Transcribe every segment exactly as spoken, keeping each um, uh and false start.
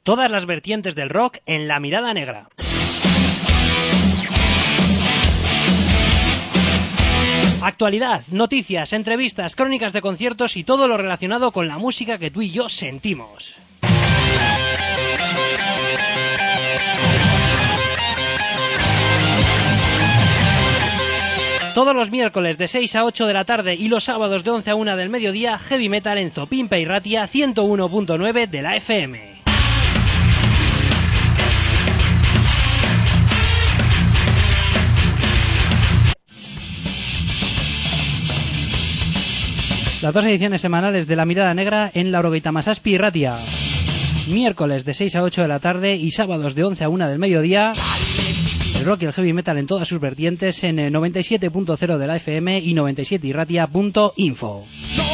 Todas las vertientes del rock en La Mirada Negra. Actualidad, noticias, entrevistas, crónicas de conciertos y todo lo relacionado con la música que tú y yo sentimos. Todos los miércoles de seis a ocho de la tarde y los sábados de once a una del mediodía, Heavy Metal en Zopimpa y Ratia ciento uno punto nueve de la F M. Las dos ediciones semanales de La Mirada Negra en Laurogeita Masazpi y Ratia. Miércoles de seis a ocho de la tarde y sábados de once a una del mediodía. El rock y el heavy metal en todas sus vertientes en noventa y siete punto cero de la F M y noventa y siete irratia punto info.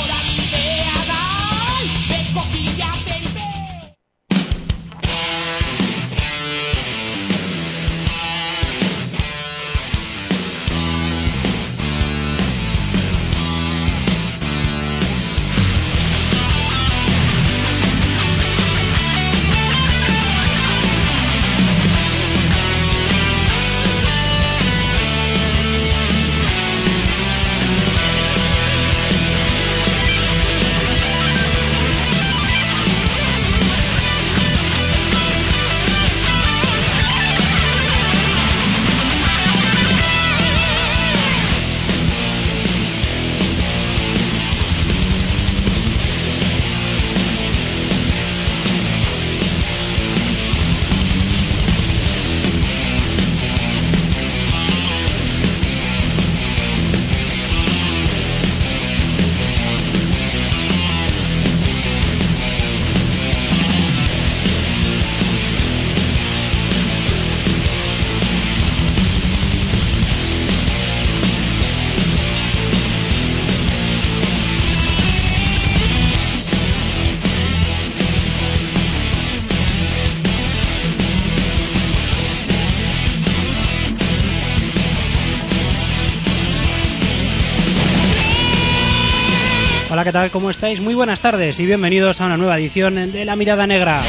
Hola, ¿qué tal? ¿Cómo estáis? Muy buenas tardes y bienvenidos a una nueva edición de La Mirada Negra.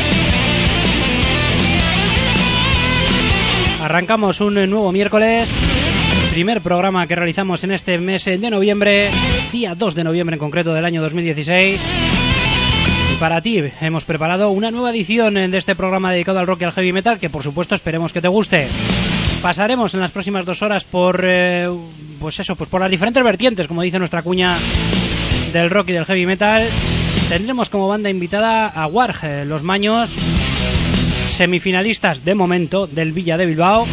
Arrancamos un nuevo miércoles, primer programa que realizamos en este mes de noviembre, día dos de noviembre en concreto del año dos mil dieciséis. Y para ti hemos preparado una nueva edición de este programa dedicado al rock y al heavy metal que por supuesto esperemos que te guste. Pasaremos en las próximas dos horas por, eh, pues eso, pues por las diferentes vertientes, como dice nuestra cuña, del rock y del heavy metal. Tendremos como banda invitada a Warg, Los Maños, semifinalistas de momento del Villa de Bilbao,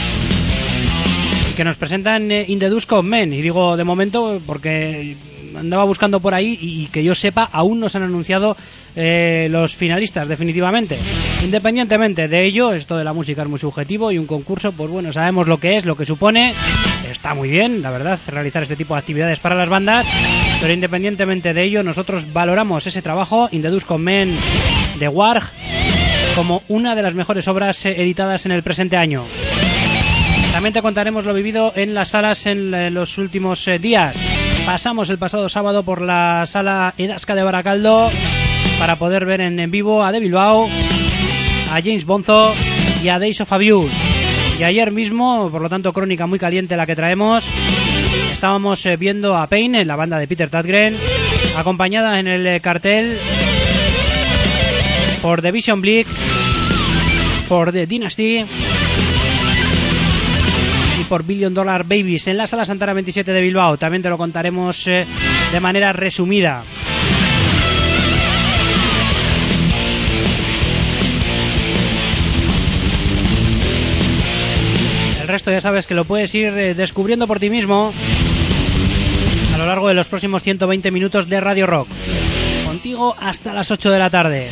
que nos presentan In the Dusk of Men. Y digo de momento porque andaba buscando por ahí y que yo sepa aún no se han anunciado eh, los finalistas definitivamente. Independientemente de ello, esto de la música es muy subjetivo y un concurso, pues bueno, sabemos lo que es, lo que supone. Está muy bien, la verdad, realizar este tipo de actividades para las bandas, pero independientemente de ello, nosotros valoramos ese trabajo, In the Dusk of Men de Warg, como una de las mejores obras editadas en el presente año. También te contaremos lo vivido en las salas en los últimos días. Pasamos el pasado sábado por la sala Edasca de Baracaldo para poder ver en vivo a De Bilbao, a James Bonzo y a Days of Abuse. Y ayer mismo, por lo tanto, crónica muy caliente la que traemos, estábamos viendo a Pain, la banda de Peter Tägtgren, acompañada en el cartel por The Vision Bleak, por The Dynasty y por Billion Dollar Babies en la Sala Santana veintisiete de Bilbao. También te lo contaremos eh, de manera resumida. El resto ya sabes que lo puedes ir eh, descubriendo por ti mismo a lo largo de los próximos ciento veinte minutos de Radio Rock. Contigo hasta las ocho de la tarde.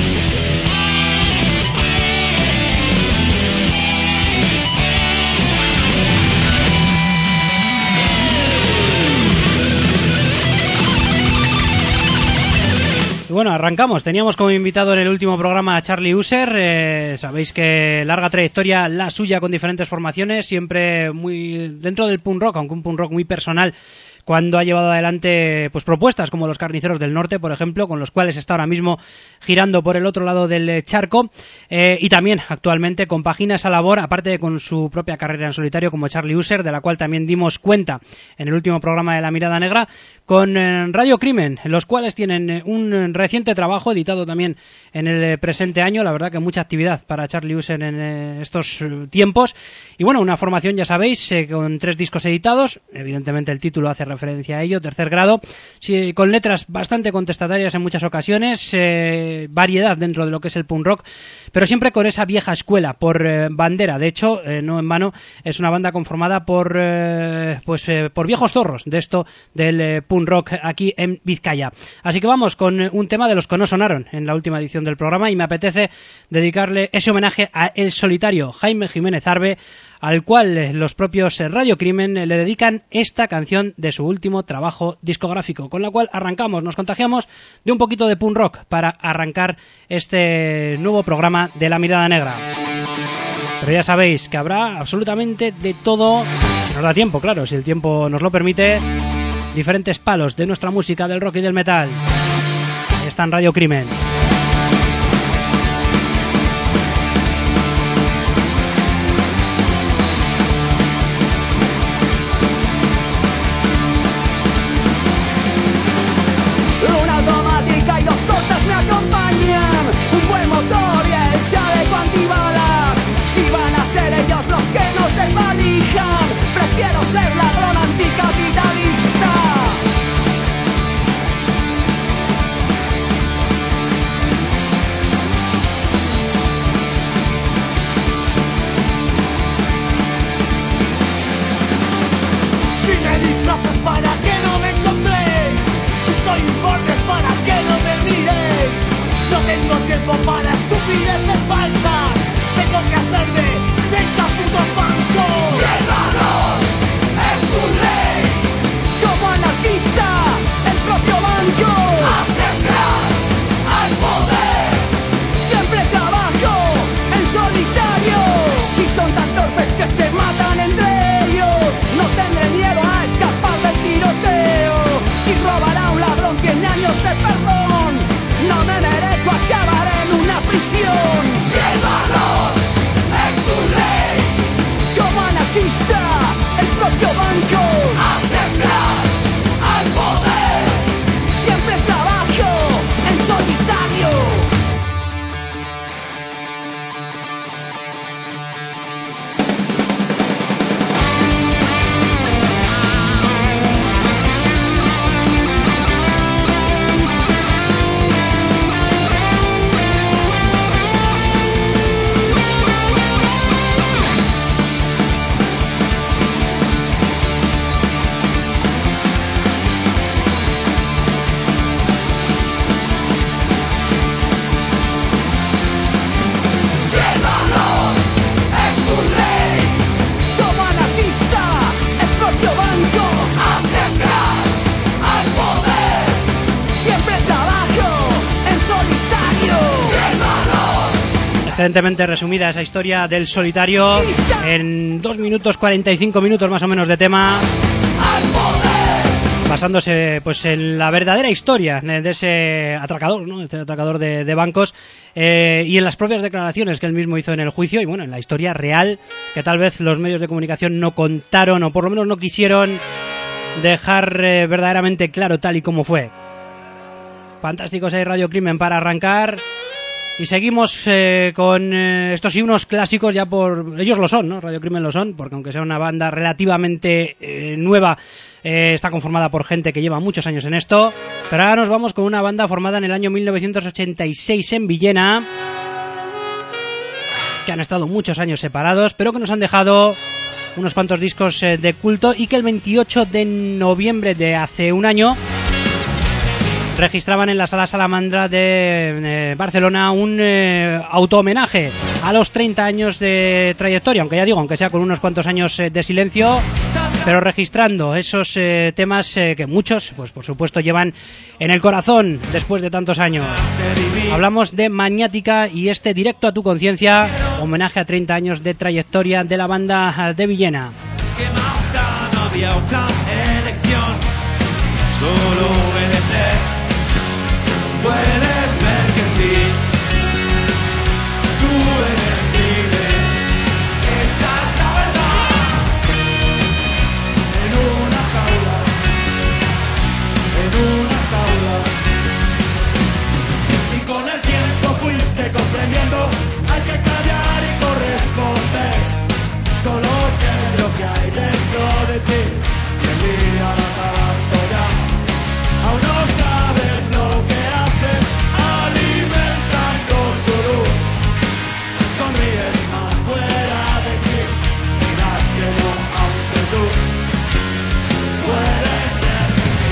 Y bueno, arrancamos. Teníamos como invitado en el último programa a Charlie User. Eh, sabéis que larga trayectoria la suya con diferentes formaciones, siempre muy dentro del punk rock, aunque un punk rock muy personal, cuando ha llevado adelante pues propuestas como los Carniceros del Norte, por ejemplo, con los cuales está ahora mismo girando por el otro lado del charco, eh, y también actualmente compagina esa labor, aparte de con su propia carrera en solitario como Charlie User, de la cual también dimos cuenta en el último programa de La Mirada Negra, con eh, Radio Crimen, los cuales tienen eh, un reciente trabajo editado también en el eh, presente año. La verdad que mucha actividad para Charlie User en eh, estos eh, tiempos, y bueno, una formación, ya sabéis, eh, con tres discos editados, evidentemente el título hace referencia a ello, Tercer Grado, sí, con letras bastante contestatarias en muchas ocasiones, eh, variedad dentro de lo que es el punk rock, pero siempre con esa vieja escuela por eh, bandera. De hecho, eh, no en vano, es una banda conformada por eh, pues eh, por viejos zorros de esto del eh, punk rock aquí en Vizcaya. Así que vamos con un tema de los que no sonaron en la última edición del programa, y me apetece dedicarle ese homenaje a el solitario Jaime Jiménez Arbe, al cual los propios Radio Crimen le dedican esta canción de su último trabajo discográfico, con la cual arrancamos, nos contagiamos de un poquito de punk rock para arrancar este nuevo programa de La Mirada Negra. Pero ya sabéis que habrá absolutamente de todo, si nos da tiempo, claro, si el tiempo nos lo permite, diferentes palos de nuestra música, del rock y del metal. Ahí está en Radio Crimen. Prefiero ser ladrón anticapitalista. Si me disfrazas para que no me encontréis, si soy un borde para que no me miréis, no tengo tiempo para estupideces falsas, tengo que hacerme treinta putos bancos. Si el valor es tu rey, como anarquista es propio banco. Aceptar al poder, siempre trabajo en solitario. Si son tan torpes que se matan entre ellos, no tendré miedo a escapar del tiroteo. Si robará un ladrón tiene años de perdón, no me merezco acabar en una prisión. Si el valor es tu rey, como anarquista es propio banco. Aceptar al poder, siempre trabajo en solitario. Excelentemente resumida esa historia del solitario en dos minutos cuarenta y cinco minutos más o menos de tema, basándose pues en la verdadera historia de ese atracador, ¿no? Este atracador de, de bancos, eh, y en las propias declaraciones que él mismo hizo en el juicio, y bueno, en la historia real que tal vez los medios de comunicación no contaron, o por lo menos no quisieron dejar eh, verdaderamente claro tal y como fue. Fantásticos hay Radio Crimen para arrancar. Y seguimos eh, con eh, estos himnos clásicos, ya por... ellos lo son, ¿no? Radio Crimen lo son, porque aunque sea una banda relativamente eh, nueva, eh, está conformada por gente que lleva muchos años en esto. Pero ahora nos vamos con una banda formada en el año mil novecientos ochenta y seis en Villena, que han estado muchos años separados, pero que nos han dejado unos cuantos discos eh, de culto, y que el veintiocho de noviembre de hace un año registraban en la Sala Salamandra de eh, Barcelona un eh, auto-homenaje a los treinta años de trayectoria, aunque ya digo, aunque sea con unos cuantos años eh, de silencio, pero registrando esos eh, temas eh, que muchos, pues por supuesto, llevan en el corazón después de tantos años. Hablamos de Maniática y este Directo a tu conciencia, homenaje a treinta años de trayectoria de la banda de Villena. ¿Qué más da? No había otra elección. solo obedecer. Puedes ver que sí, tú eres libre, esa es la verdad. En una jaula, en una jaula. Y con el tiempo fuiste comprendiendo, hay que callar y corresponder. Solo tienes lo que hay dentro de ti, y el día va acabando ya. Aún no sabes lo que haces, alimentando tu luz. Sonríes más fuera de ti, dirás que no, aunque tú puedes ver que sí.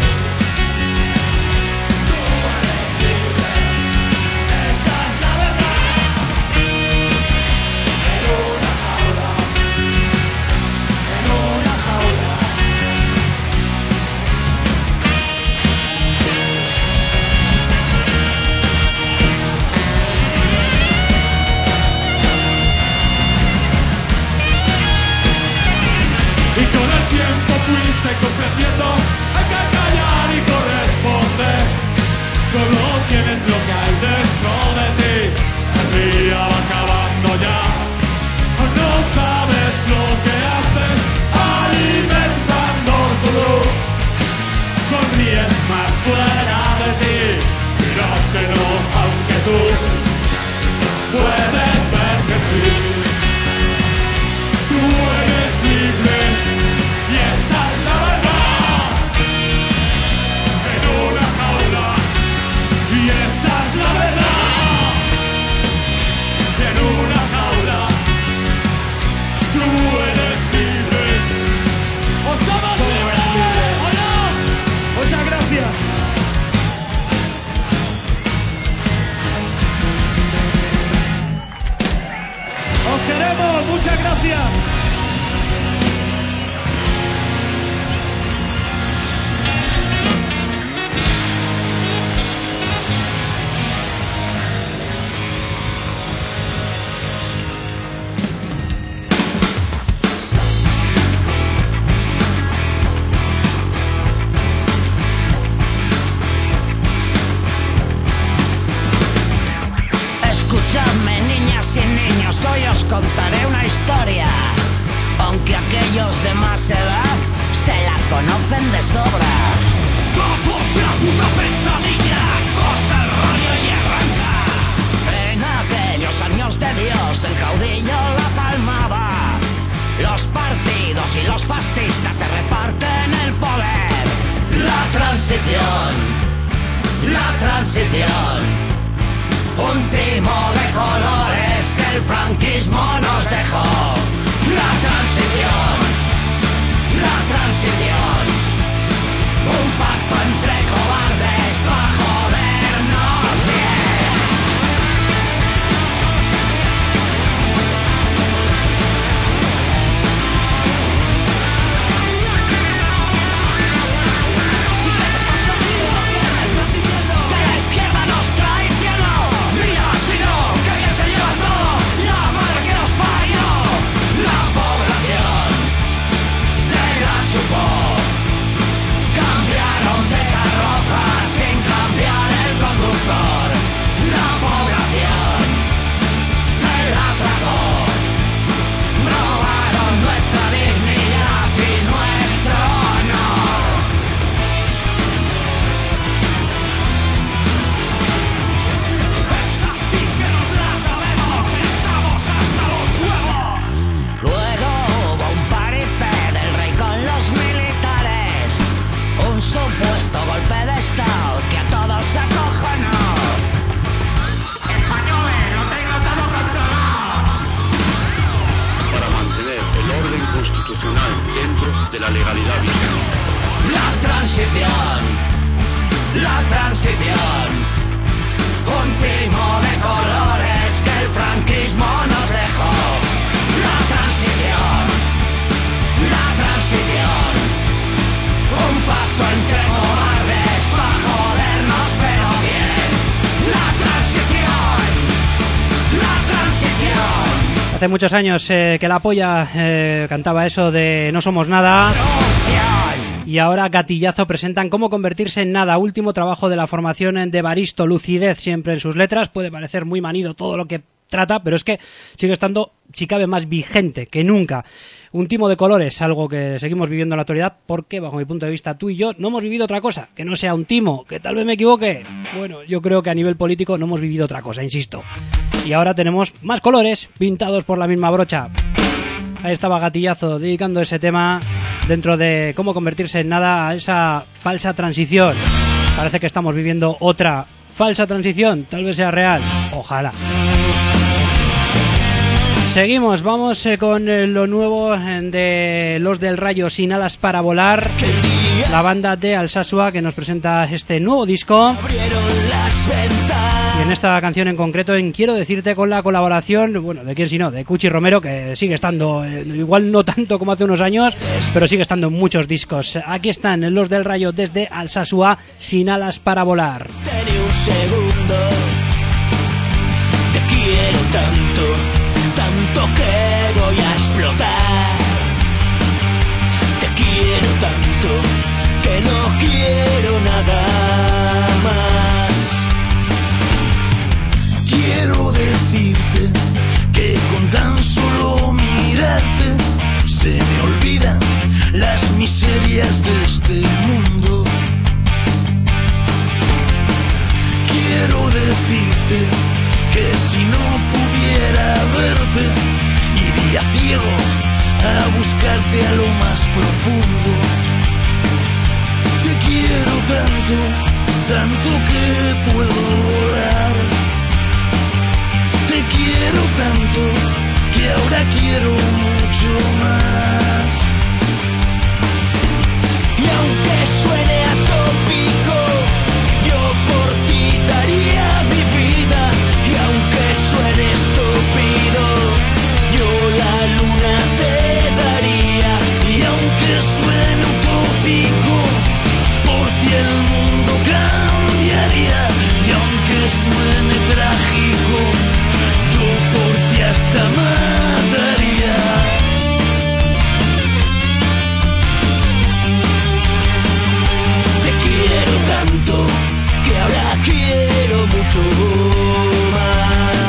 Tú eres libre, esa es la verdad. En una jaula, en una jaula. Y con el tiempo fuiste comprendiendo, hay que callar y corresponder. Solo tienes lo que hay dentro de ti, el día va acabando ya. Aún no sabes lo que haces, alimentando su luz. Sonríes más fuera de ti, dirás que no, aunque tú puedes ver que sí. Tú eres libre, y esa es la verdad. En una jaula, y esa es la verdad. En una jaula, tú eres libre. ¡O somos libres! ¡O no! Muchas gracias. ¡Os queremos! ¡Muchas gracias! Escuchadme, niñas y niños, hoy os contaré una historia. Aunque aquellos de más edad se la conocen de sobra. ¡Vamos a una pesadilla! ¡Corta el rollo y arranca! En aquellos años de Dios el caudillo la palmaba. Los partidos y los fascistas se reparten el poder. La transición, La transición, un timo de colores que el franquismo nos dejó. La transición, la transición, un pacto entre cobardes para jodernos bien. Que la izquierda nos traicionó. Mira si no, que bien se llevan todo. La madre que nos parió. La población se la chupó. Cambiaron de carroza sin cambiar el conductor. La población se la tragó. Robaron nuestra dignidad y nuestro honor. esa sí que nos la sabemos, estamos hasta los huevos. Luego hubo un paripé del rey con los militares. Un supuesto golpe de estado que a todos acojonó. Españoles, lo tengo todo controlado. Para mantener el orden constitucional dentro de la legalidad vigente. La transición, la transición, un timo de colores que el franquismo nos dejó. La transición, la transición, un pacto entre cobardes para jodernos pero bien. La transición, la transición. Hace muchos años eh, que la polla eh, cantaba eso de no somos nada. Corrupción. y ahora Gatillazo presentan Cómo convertirse en nada, último trabajo de la formación de Baristo, lucidez siempre en sus letras, puede parecer muy manido todo lo que trata, pero es que sigue estando, si cabe, más vigente que nunca. Un timo de colores, algo que seguimos viviendo en la actualidad, porque bajo mi punto de vista tú y yo no hemos vivido otra cosa, que no sea un timo, que tal vez me equivoque. Bueno, yo creo que a nivel político no hemos vivido otra cosa, insisto. Y ahora tenemos más colores pintados por la misma brocha. Ahí estaba Gatillazo dedicando ese tema dentro de Cómo convertirse en nada a esa falsa transición. Parece que estamos viviendo otra falsa transición, tal vez sea real, ojalá. Seguimos, vamos eh, con eh, lo nuevo eh, de Los del Rayo, Sin alas para volar, la banda de Alsasua que nos presenta este nuevo disco. Y en esta canción en concreto, en Quiero decirte, con la colaboración, bueno, de quién si no, de Cuchi Romero, que sigue estando, eh, igual no tanto como hace unos años, pero sigue estando en muchos discos. Aquí están Los del Rayo desde Alsasua, Sin alas para volar. Ten un segundo, te quiero tanto, tanto que voy a explotar. Te quiero tanto que no quiero nada más. Quiero decirte que con tan solo mirarte se me olvidan las miserias de este mundo. Quiero decirte que si no pudiera verte, iría ciego a buscarte a lo más profundo. Te quiero tanto, tanto que puedo volar. Te quiero tanto que ahora quiero mucho más. Y aunque suene atópico, yo por ti daría mi vida. Y aunque suene estúpido, yo la luna te daría. Y aunque suene utópico, por ti el mundo cambiaría. Y aunque suene trágico, yo por ti hasta mataría. Te quiero tanto que ahora quiero mucho más.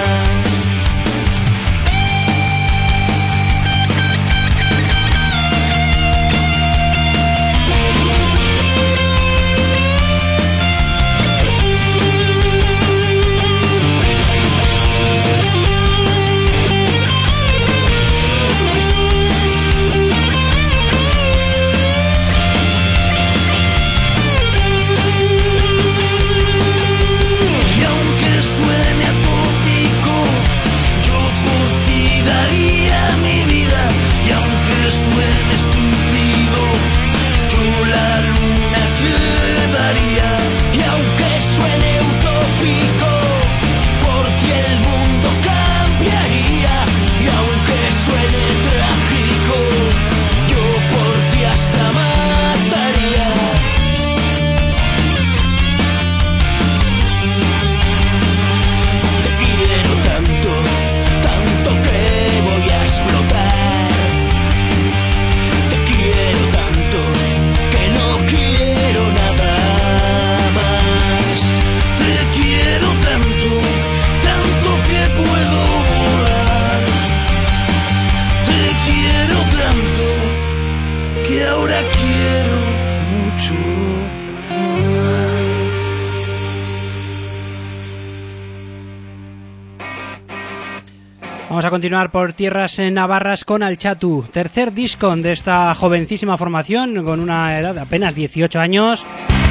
Vamos a continuar por tierras navarras con Altxatu, tercer disco de esta jovencísima formación con una edad de apenas dieciocho años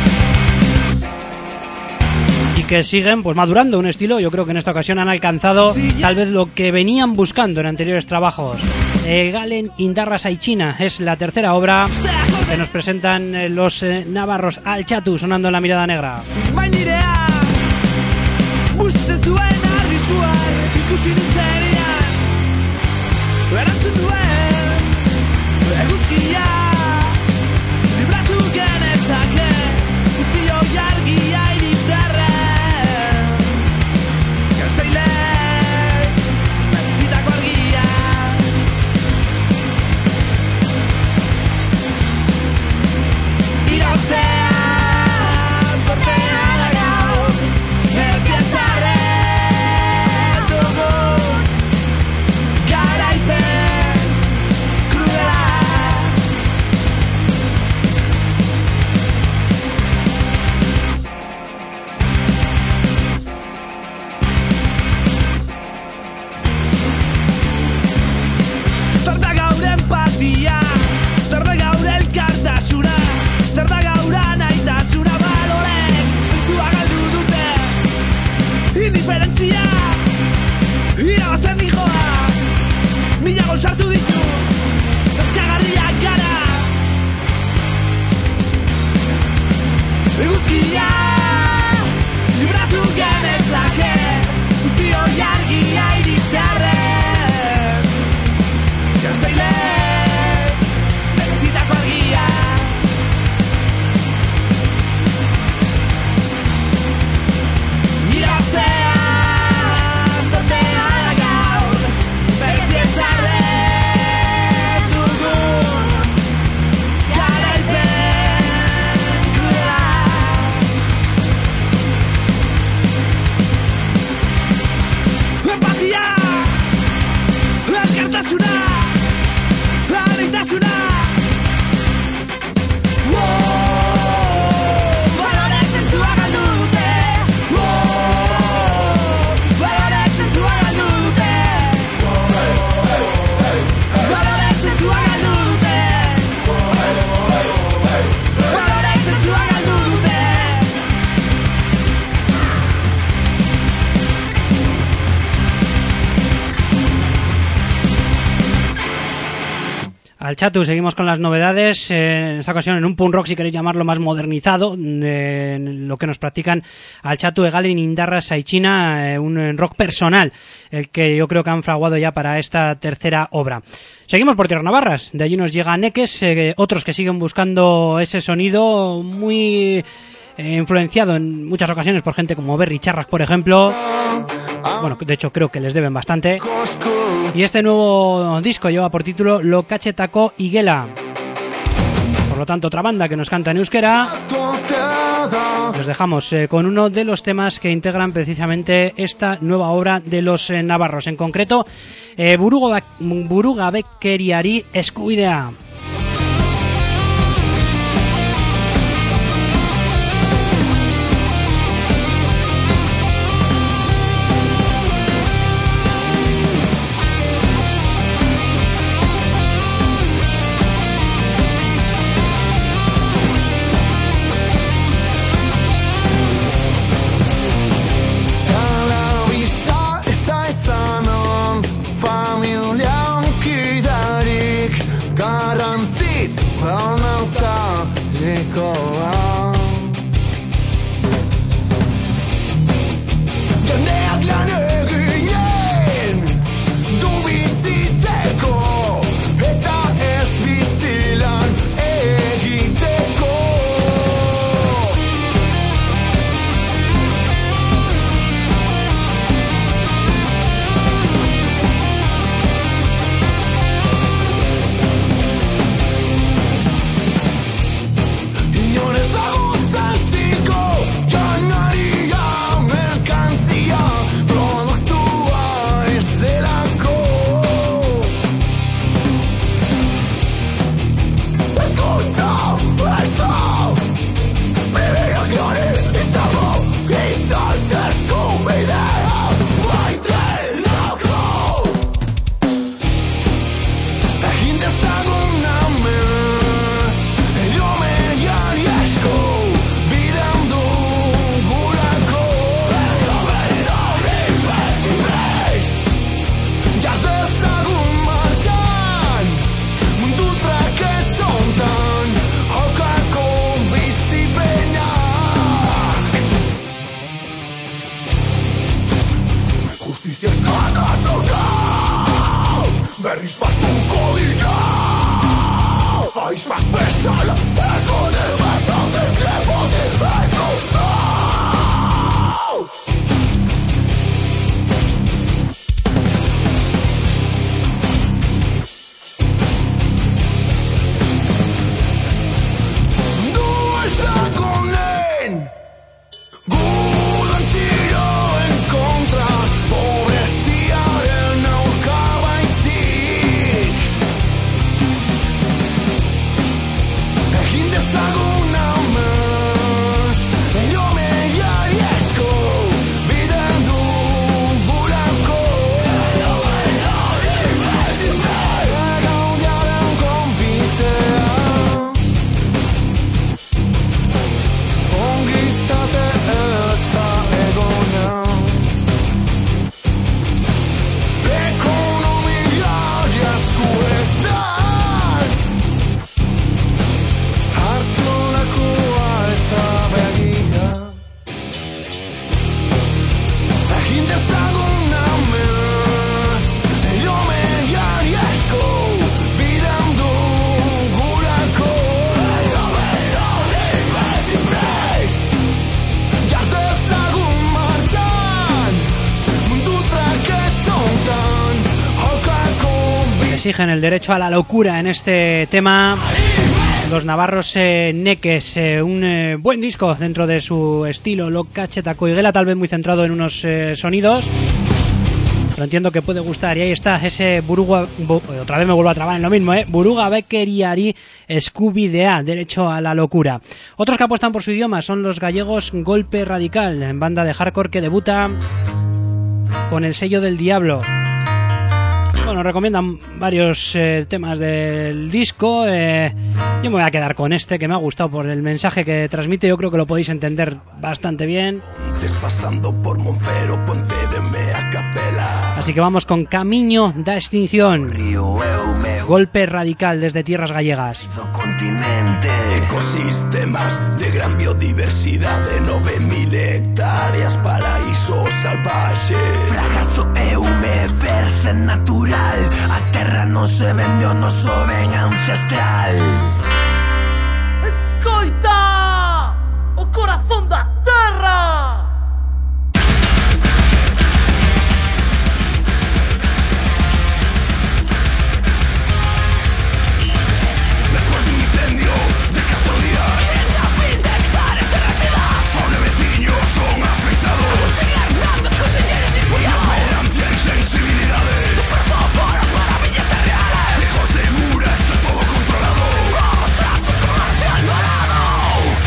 y que siguen pues madurando un estilo. Yo creo que en esta ocasión han alcanzado tal vez lo que venían buscando en anteriores trabajos. eh, Galen Indarra Saichina es la tercera obra que nos presentan eh, los eh, navarros. Altxatu sonando en La Mirada Negra. Ikusi nintzerian erantzun duen eguzkia libratu genezake guztio jargia irizterren galtzaile merezitako argia. Altxatu, seguimos con las novedades, eh, en esta ocasión en un punk rock, si queréis llamarlo más modernizado, eh, lo que nos practican Altxatu Egalin Indarra Saichina, eh, un rock personal, el que yo creo que han fraguado ya para esta tercera obra. Seguimos por Tierras Navarras, de allí nos llega Neques, eh, otros que siguen buscando ese sonido muy eh, influenciado en muchas ocasiones por gente como Berry Charras, por ejemplo. Bueno, de hecho creo que les deben bastante. Y este nuevo disco lleva por título Lokachetako Igela. Por lo tanto, otra banda que nos canta en euskera. Los dejamos eh, con uno de los temas que integran precisamente esta nueva obra de los eh, navarros. En concreto, eh, Burugabekeriari Eskubidea. Exigen el derecho a la locura en este tema los navarros eh, Neques, eh, un eh, buen disco dentro de su estilo Lokachetako Igela, tal vez muy centrado en unos eh, sonidos, pero entiendo que puede gustar. Y ahí está ese Buruga, bu, otra vez me vuelvo a trabar en lo mismo, eh, Burugabekeriari Eskubidea, derecho a la locura. Otros que apuestan por su idioma son los gallegos Golpe Radical, en banda de hardcore que debuta con el sello del Diablo. Bueno, recomiendan varios eh, temas del disco. Eh, yo me voy a quedar con este, que me ha gustado por el mensaje que transmite. Yo creo que lo podéis entender bastante bien. Pasando por Monfero, ponte de mea capela. Así que vamos con Camiño da Extinción. Golpe radical desde tierras gallegas. Continente. Ecosistemas de gran biodiversidade, nove mil hectáreas, paraíso salvaxe. Fragas do Eume, percen natural. A terra non se vende o noso ben ancestral. Escoita o corazón da terra. Sensibilidades, desperezado por las maravillas reales. Lejos de Mura está todo controlado. Vamos tratos con Marcia Alvarado.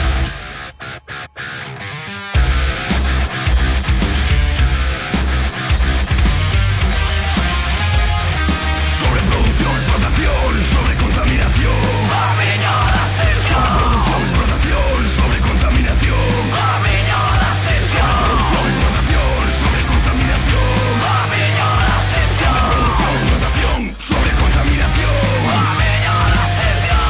Sobreproducción, explotación, sobrecontaminación. Camiño da Extinción. Sobreproducción, explotación, sobrecontaminación. Camiño da Extinción. Sobreproducción, explotación, sobrecontaminación. Sobre contaminación. Camiño da Extinción.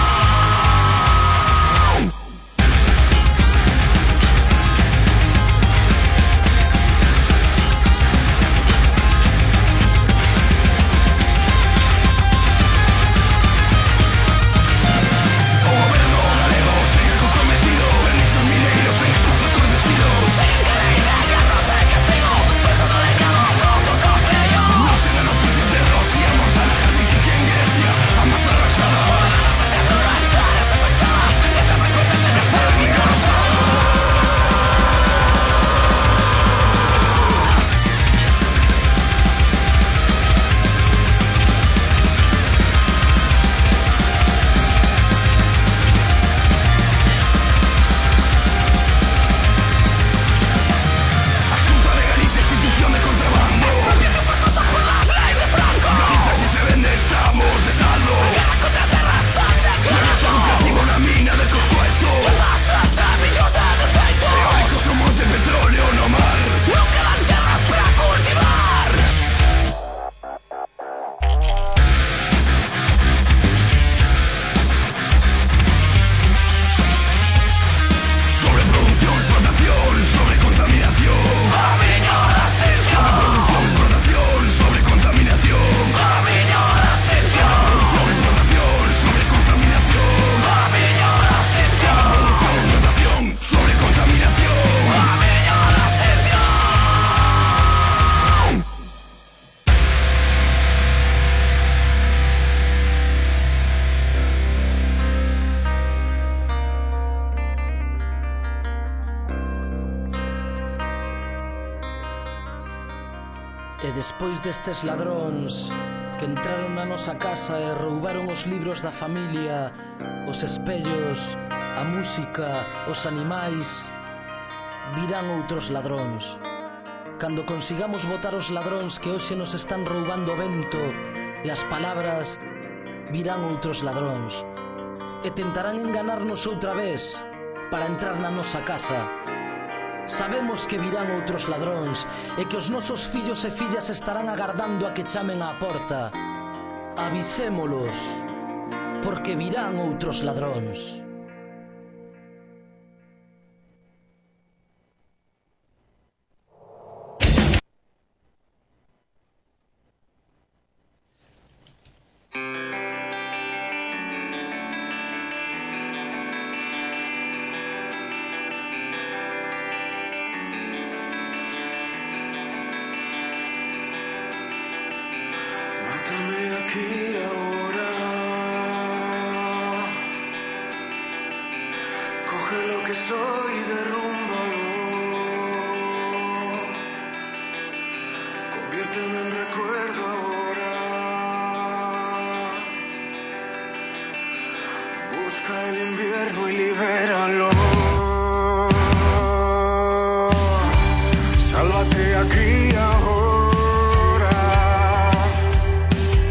O goberno galego segue comprometido. Permisos mineiros en espazos protegidos. Seguen que lei de garrote e castigo. Peso no legado con sus consellos. No se dan noticias de Rusia, Montana, Helsinki, en Grecia. Ambas arrasadas. Todas las especies rurales afectadas. Desde muy fuertes de exterminación. Asunto de Galicia, institución de contrabando. Expropiación forzosa por las leyes de Franco. Galicia si se vende estamos de saldo. Guerra contra terras tan declarado. Lucrativo una mina del Coscuesto. sesenta millones de aceite. Eólicos o monte petróleo no mar. No quedan tierras para cultivar. Sobreproducción, explotación, sobrecontaminación. Camiño da Extinción. Sobreproducción, explotación, sobrecontaminación. Camiño da Extinción. Sobreproducción, explotación, sobrecontaminación. Camiño da Extinción. Sobreproducción, explotación, sobrecontaminación. Camiño da Extinción. E despois destes ladróns que entraron na nosa casa e roubaron os libros da familia, os espellos, a música, os animais, virán outros ladróns. Cando consigamos botar os ladróns que hoxe nos están roubando o vento e as palabras, virán outros ladróns e tentarán enganarnos outra vez para entrar na nosa casa. Sabemos que virán outros ladróns e que os nosos fillos e fillas estarán agardando a que chamen á porta. Avisémolos, porque virán outros ladróns. Aquí ahora, coge lo que soy y derrúmbalo, conviérteme en recuerdo ahora, busca el invierno y libéralo, sálvate aquí ahora.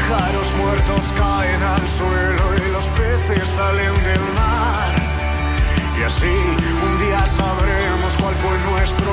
pájaros muertos caen al suelo y los peces salen del mar. Y así un día sabremos cuál fue nuestro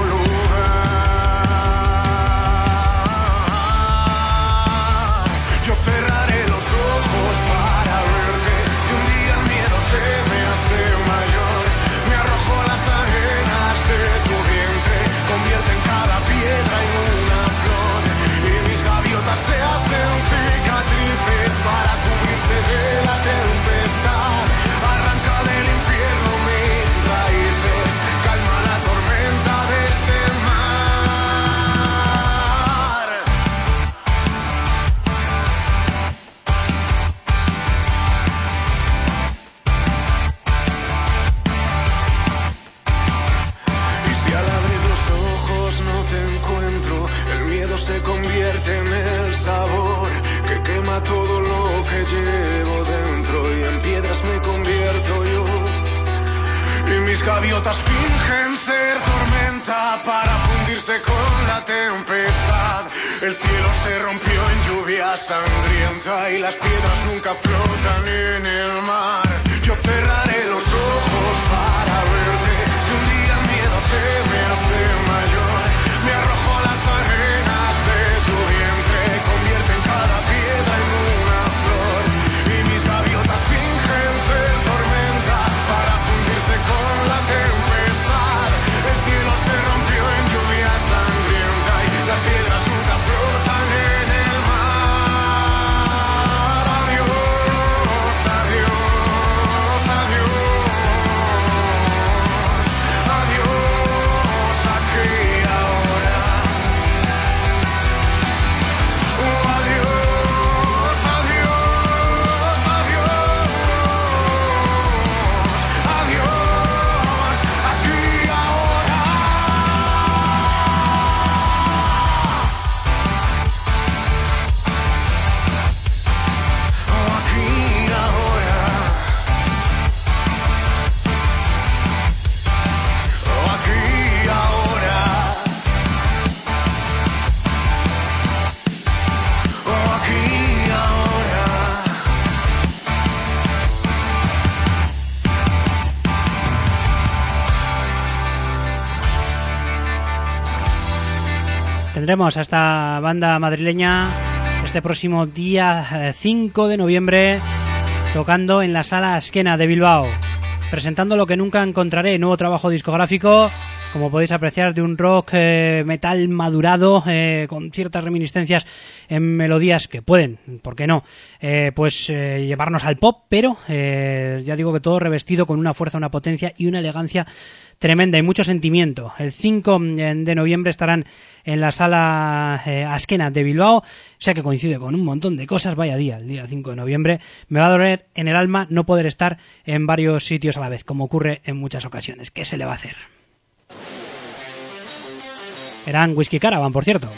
lugar. Yo cerraré los ojos para verte. Si un día el miedo se me hace mayor, me arrojo a las arenas de tu vientre, convierten cada piedra en una flor y mis gaviotas se hacen cicatrices para cubrirse de la tempestad. Arranca del infierno mis raíces, calma la tormenta de este mar. Y si al abrir los ojos no te encuentro, el miedo se convierte en el sabor que quema todo lo que llevo dentro y en piedras me convierto yo. Y mis gaviotas fingen ser tormenta para fundirse con la tempestad. El cielo se rompió en lluvia sangrienta y las piedras nunca flotan en el mar. Yo cerraré los ojos para verte. Si un día el miedo se me hace mayor, me arrojo a las arenas de tu vientre, convierten cada piedra en una flor y mis gaviotas fingen ser tormenta para fundirse con la tempestad. El cielo se rompió en lluvia sangrienta y las piedras nunca flotan en el mar. Adiós, adiós, adiós, adiós aquí y ahora. Oh, adiós, adiós, adiós, adiós aquí y ahora. Oh, aquí y ahora. Oh, aquí y ahora. Oh, aquí y ahora. Tendremos a esta banda madrileña este próximo día eh, cinco de noviembre tocando en la Sala Azkena de Bilbao, presentando Lo que nunca encontraré, nuevo trabajo discográfico, como podéis apreciar, de un rock eh, metal madurado, eh, con ciertas reminiscencias en melodías que pueden, ¿por qué no?, eh, pues eh, llevarnos al pop, pero eh, ya digo que todo revestido con una fuerza, una potencia y una elegancia tremenda y mucho sentimiento. El cinco de noviembre estarán en la Sala eh, Azkena de Bilbao, o sea que coincide con un montón de cosas. Vaya día, el día cinco de noviembre. Me va a doler en el alma no poder estar en varios sitios a la vez, como ocurre en muchas ocasiones. ¿Qué se le va a hacer? Eran Whiskey Caravan, por cierto.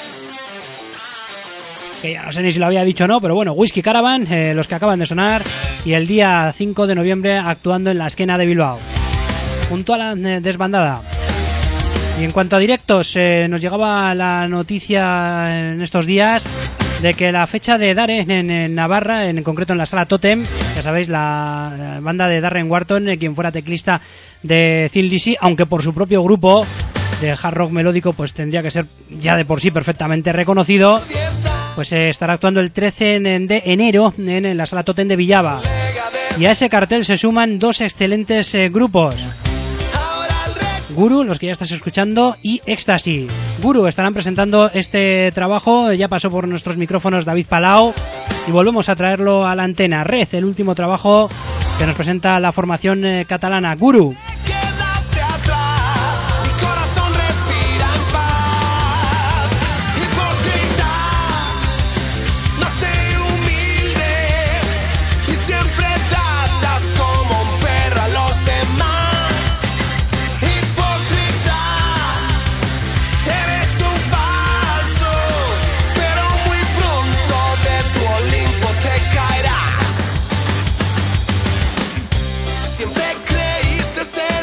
Que ya no sé ni si lo había dicho o no, pero bueno, Whiskey Caravan, eh, los que acaban de sonar, y el día cinco de noviembre actuando en la Azkena de Bilbao, junto a la eh, desbandada. Y en cuanto a directos, eh, nos llegaba la noticia en estos días de que la fecha de Darren en, en Navarra, en concreto en la Sala Totem, ya sabéis, la, la banda de Darren Wharton, eh, quien fuera teclista de Thin Lizzy, aunque por su propio grupo de hard rock melódico pues tendría que ser ya de por sí perfectamente reconocido, pues eh, estará actuando el trece de enero en, en la Sala Totem de Villava. Y a ese cartel se suman dos excelentes eh, grupos: Guru, los que ya estás escuchando, y Ecstasy. Guru estarán presentando este trabajo, ya pasó por nuestros micrófonos David Palau y volvemos a traerlo a la antena. Red, el último trabajo que nos presenta la formación eh, catalana. Guru. Siempre creíste ser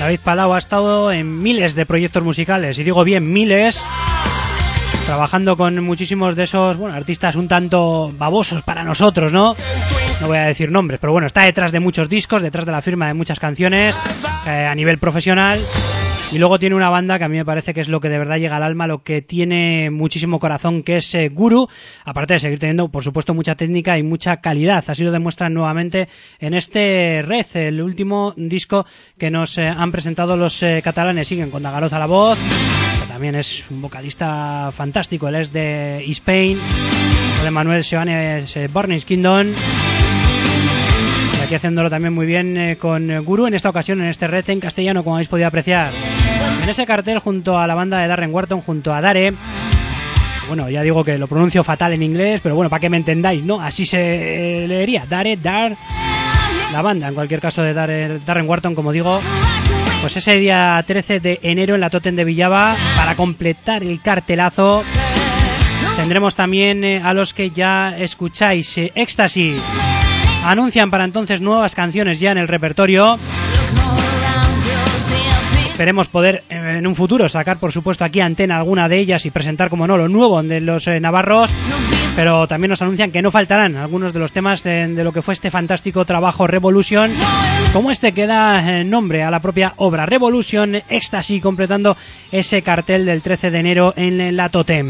David Palau ha estado en miles de proyectos musicales, y digo bien miles, trabajando con muchísimos de esos, bueno, artistas un tanto babosos para nosotros, ¿no? No voy a decir nombres, pero bueno, está detrás de muchos discos, detrás de la firma de muchas canciones, eh, a nivel profesional. Y luego tiene una banda que a mí me parece que es lo que de verdad llega al alma, lo que tiene muchísimo corazón, que es eh, Guru, aparte de seguir teniendo, por supuesto, mucha técnica y mucha calidad. Así lo demuestran nuevamente en este Red, el último disco que nos eh, han presentado los eh, catalanes. Siguen con Dagaroz a la voz, que también es un vocalista fantástico, él es de Spain, de Manuel Seoane, eh, Burning Kingdom. Y aquí haciéndolo también muy bien eh, con eh, Guru, en esta ocasión en este Red en castellano, como habéis podido apreciar. En ese cartel, junto a la banda de Darren Wharton, junto a Dare, bueno, ya digo que lo pronuncio fatal en inglés, pero bueno, para que me entendáis, ¿no? Así se eh, leería, Dare, Dar, la banda, en cualquier caso, de Dare, Darren Wharton, como digo. Pues ese día trece de enero en la Totem de Villava, para completar el cartelazo, tendremos también eh, a los que ya escucháis, eh, Ecstasy. Anuncian para entonces nuevas canciones ya en el repertorio. Esperemos poder en un futuro sacar, por supuesto, aquí a antena alguna de ellas y presentar, como no, lo nuevo de los eh, navarros. Pero también nos anuncian que no faltarán algunos de los temas de, de lo que fue este fantástico trabajo Revolution, como este que da eh, nombre a la propia obra, Revolution, Ecstasy, completando ese cartel del trece de enero en la Totem.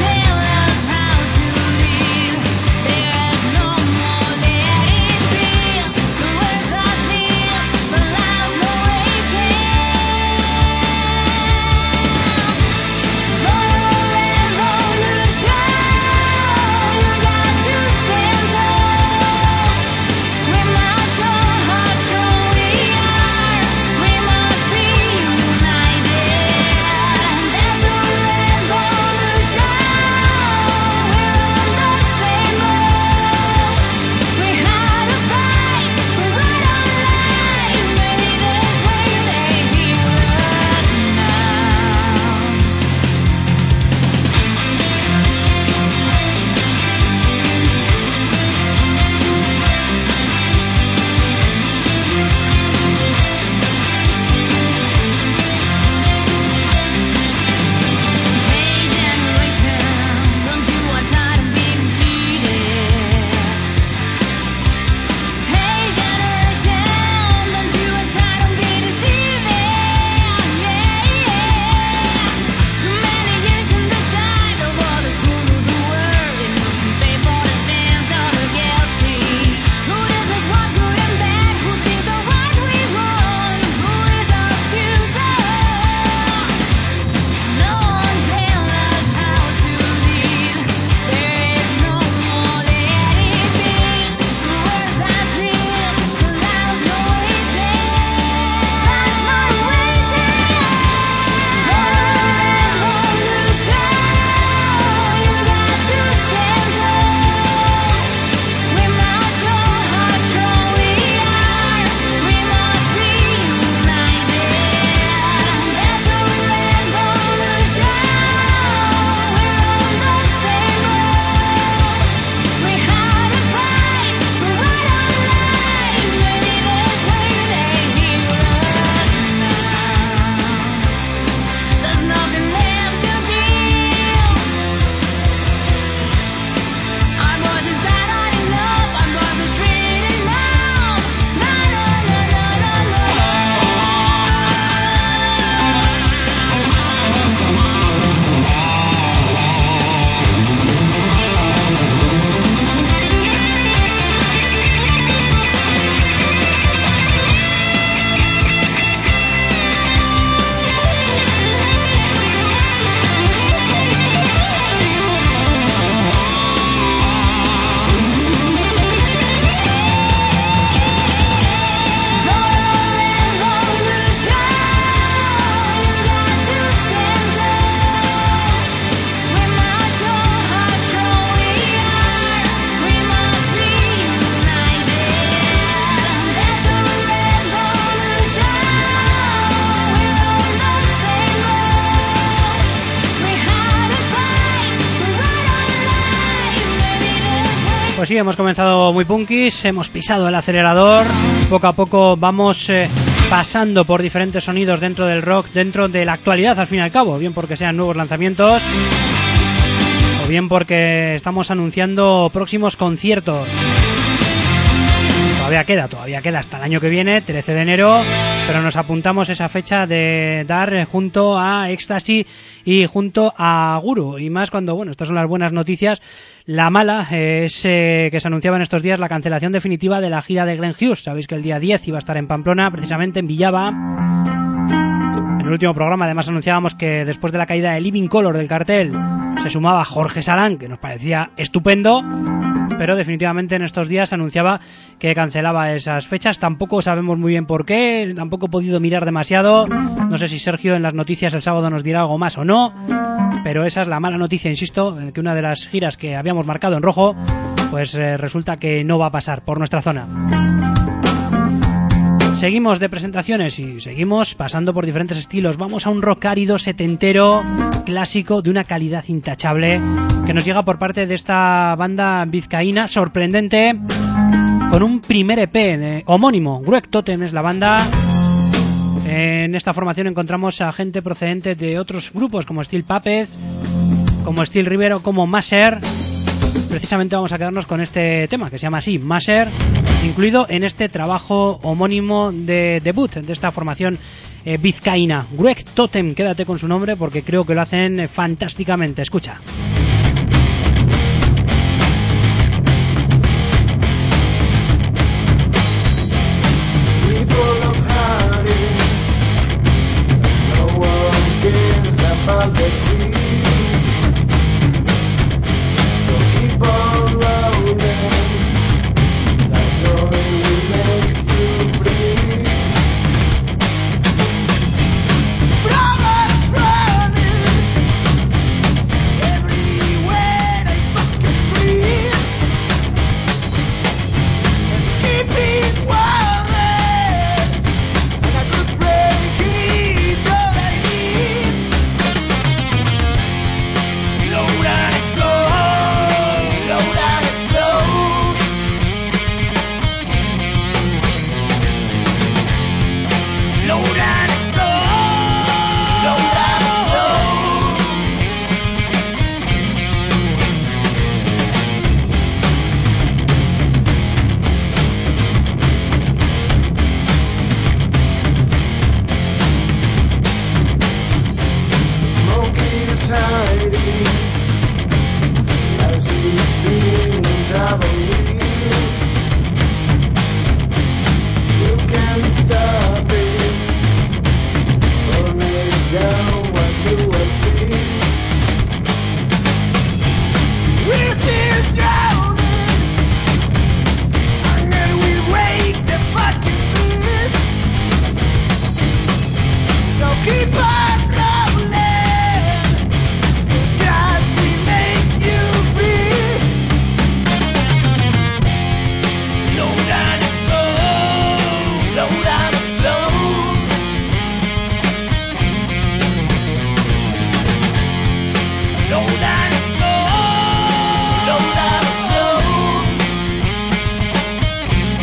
Pues sí, hemos comenzado muy punkis, hemos pisado el acelerador, poco a poco vamos eh, pasando por diferentes sonidos dentro del rock, dentro de la actualidad al fin y al cabo, bien porque sean nuevos lanzamientos o bien porque estamos anunciando próximos conciertos. Todavía queda, todavía queda hasta el año que viene, trece de enero, pero nos apuntamos esa fecha de dar junto a Ecstasy y junto a Guru, y más cuando, bueno, estas son las buenas noticias. La mala es eh, que se anunciaba en estos días la cancelación definitiva de la gira de Glenn Hughes. Sabéis que el día diez iba a estar en Pamplona, precisamente en Villava. En el último programa además anunciábamos que después de la caída de Living Colour del cartel se sumaba Jorge Salán, que nos parecía estupendo, pero definitivamente en estos días anunciaba que cancelaba esas fechas. Tampoco sabemos muy bien por qué, tampoco he podido mirar demasiado. No sé si Sergio en las noticias el sábado nos dirá algo más o no, pero esa es la mala noticia, insisto, que una de las giras que habíamos marcado en rojo, pues eh, resulta que no va a pasar por nuestra zona. Seguimos de presentaciones y seguimos pasando por diferentes estilos. Vamos a un rock árido setentero, clásico, de una calidad intachable, que nos llega por parte de esta banda vizcaína sorprendente, con un primer E P de, homónimo. Gruek Totem es la banda. En esta formación encontramos a gente procedente de otros grupos como Steel Puppets, como Steel River o como Maser. Precisamente vamos a quedarnos con este tema que se llama así, Maser, incluido en este trabajo homónimo de debut de esta formación eh, vizcaína. Gruek Totem, quédate con su nombre porque creo que lo hacen fantásticamente. Escucha.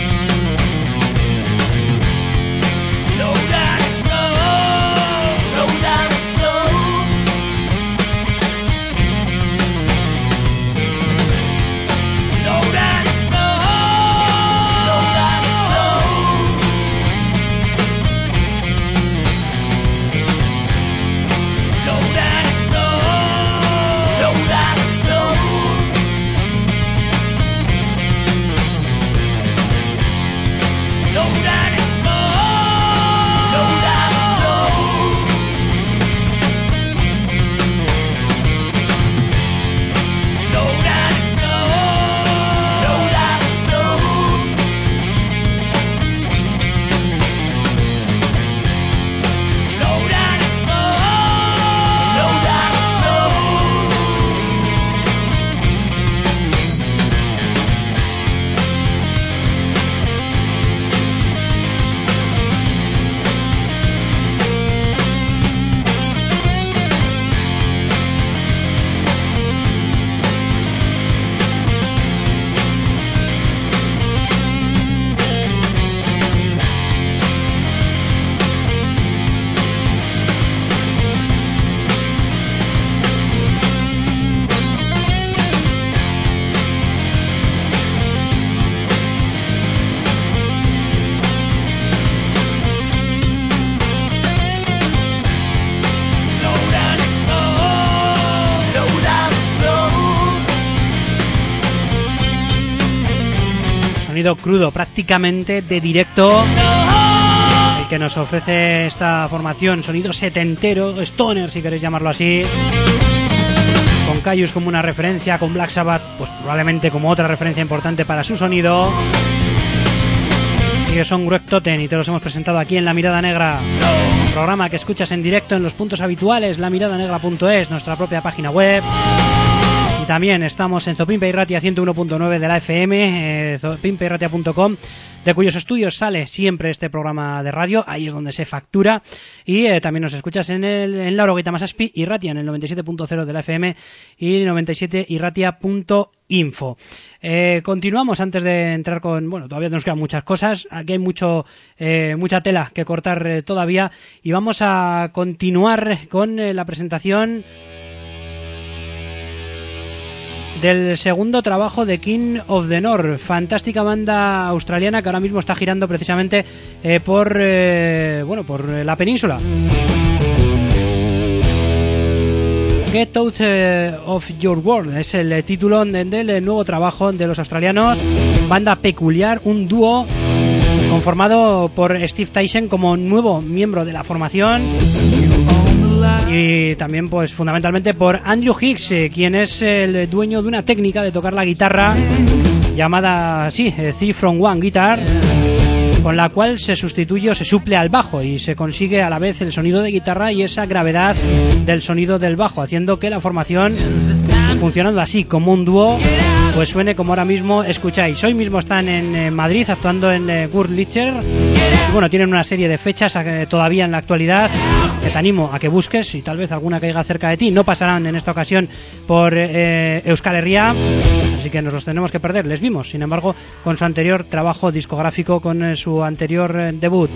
Low sonido crudo, prácticamente de directo, el que nos ofrece esta formación, sonido setentero, stoner si queréis llamarlo así, con Kyuss como una referencia, con Black Sabbath pues probablemente como otra referencia importante para su sonido. Y son Gruek Toten y te los hemos presentado aquí en La Mirada Negra, programa que escuchas en directo en los puntos habituales, la mirada negra punto es, nuestra propia página web. Y también estamos en Zopimpe y Ratia ciento uno punto nueve de la F M, eh, zopimpe y ratia punto com, de cuyos estudios sale siempre este programa de radio. Ahí es donde se factura. Y eh, también nos escuchas en el en Lauro Gitamasaspi y Ratia en el noventa y siete punto cero de la F M y noventa y siete y ratia punto info. Eh, continuamos antes de entrar con... Bueno, todavía nos quedan muchas cosas. Aquí hay mucho eh, mucha tela que cortar eh, todavía. Y vamos a continuar con eh, la presentación del segundo trabajo de King of the North, fantástica banda australiana que ahora mismo está girando precisamente eh, por eh, bueno por la península. Get Out of Your World es el título del, del nuevo trabajo de los australianos, banda peculiar, un dúo conformado por Steve Tyson como nuevo miembro de la formación y también pues fundamentalmente por Andrew Hicks, eh, quien es el dueño de una técnica de tocar la guitarra llamada sí, Three from One Guitar, con la cual se sustituye o se suple al bajo y se consigue a la vez el sonido de guitarra y esa gravedad del sonido del bajo, haciendo que la formación, funcionando así como un dúo, pues suene como ahora mismo escucháis. Hoy mismo están en eh, Madrid actuando en eh, Gurlicher. Y bueno, tienen una serie de fechas eh, todavía en la actualidad que te animo a que busques y tal vez alguna caiga cerca de ti. No pasarán en esta ocasión por eh, Euskal Herria, así que nos los tenemos que perder. Les vimos, sin embargo, con su anterior trabajo discográfico, con eh, su anterior eh, debut.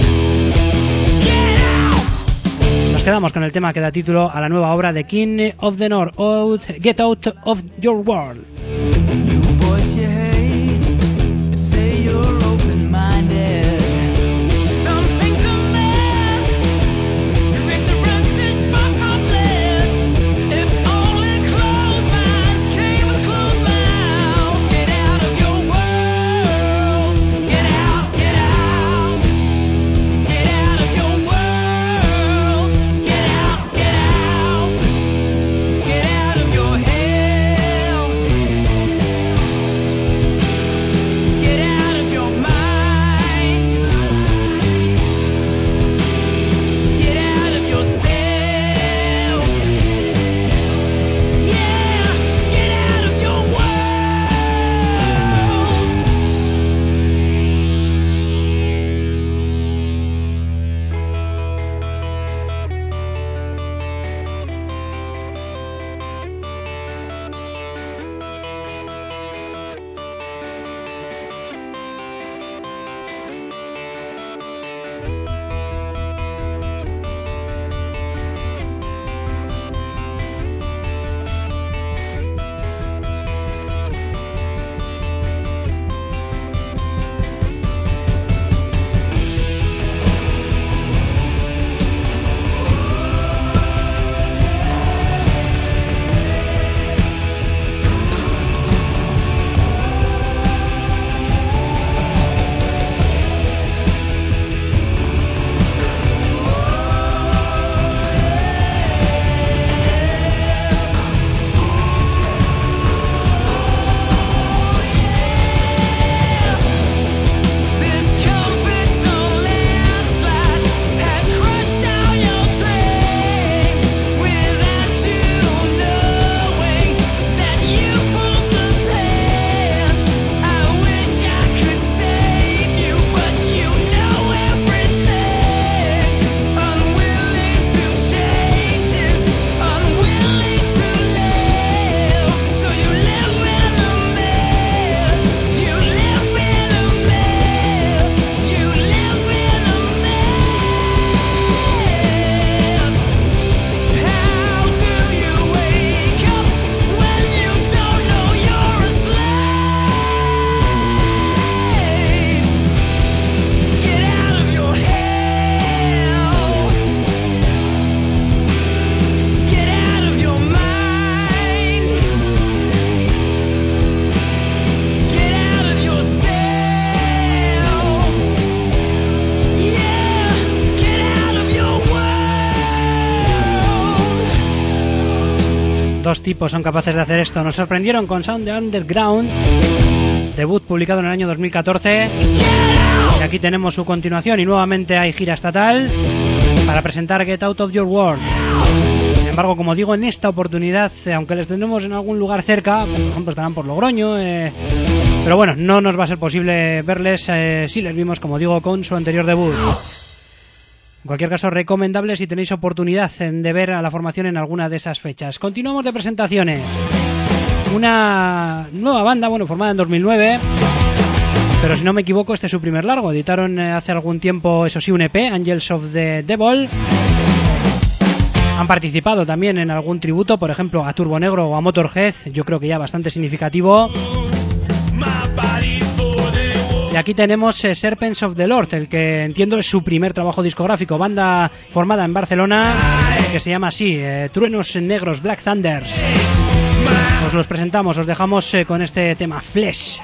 Nos quedamos con el tema que da título a la nueva obra de King of the North, out, Get Out of Your World. Your Dos tipos son capaces de hacer esto. Nos sorprendieron con Sound Underground, debut publicado en el año dos mil catorce. Y aquí tenemos su continuación y nuevamente hay gira estatal para presentar Get Out of Your World. Sin embargo, como digo, en esta oportunidad, aunque les tenemos en algún lugar cerca, por ejemplo estarán por Logroño, eh, pero bueno, no nos va a ser posible verles eh, si les vimos, como digo, con su anterior debut. En cualquier caso, recomendable si tenéis oportunidad de ver a la formación en alguna de esas fechas. Continuamos de presentaciones. Una nueva banda, bueno, formada en dos mil nueve, pero si no me equivoco, este es su primer largo. Editaron hace algún tiempo, eso sí, un E P, Angels of the Devil. Han participado también en algún tributo, por ejemplo, a Turbo Negro o a Motorhead, yo creo que ya bastante significativo. Y aquí tenemos eh, Serpents of the Lord, el que entiendo es su primer trabajo discográfico, banda formada en Barcelona, que se llama así, eh, Truenos Negros, Black Thunders. Os los presentamos, os dejamos eh, con este tema, Flesh.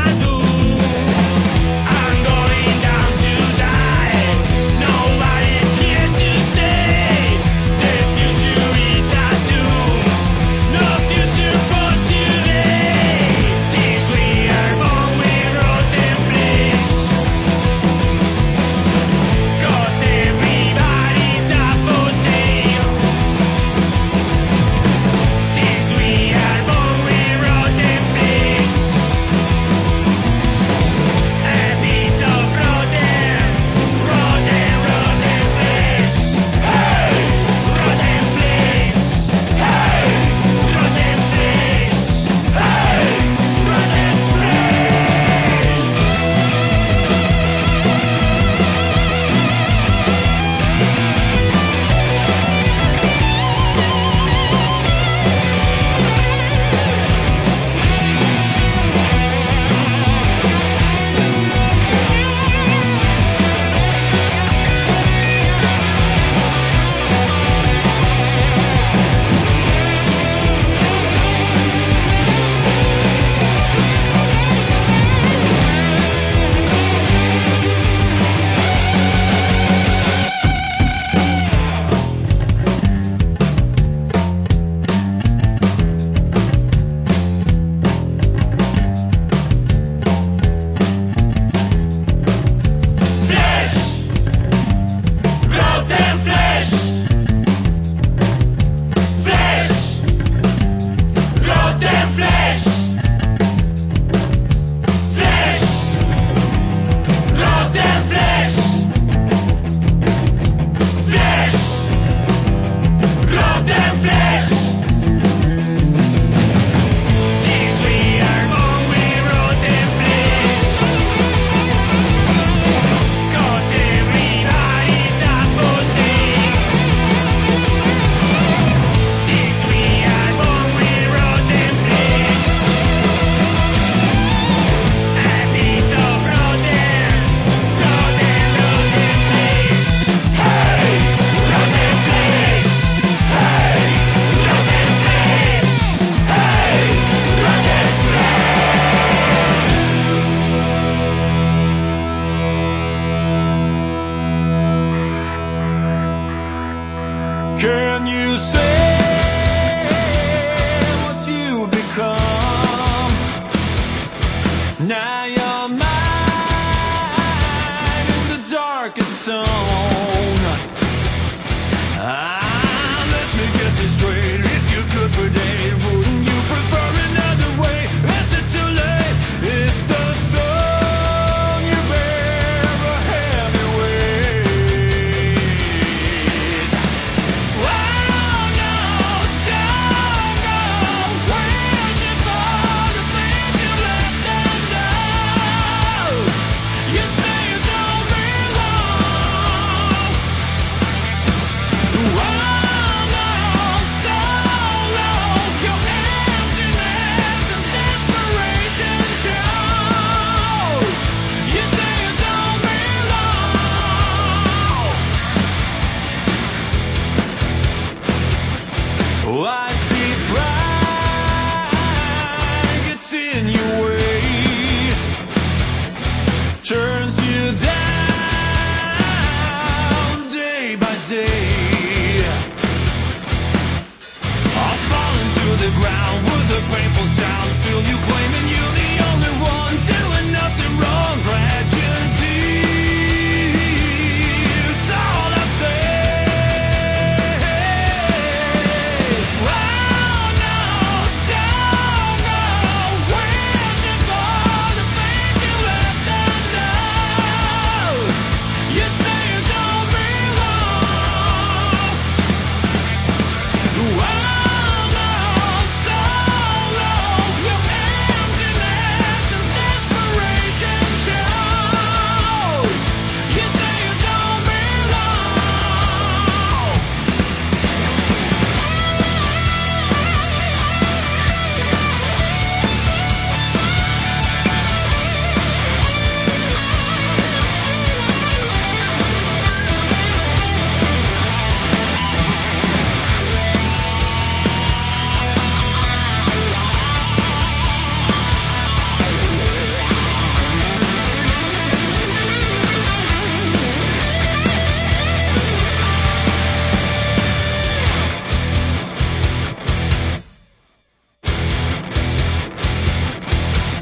Nobody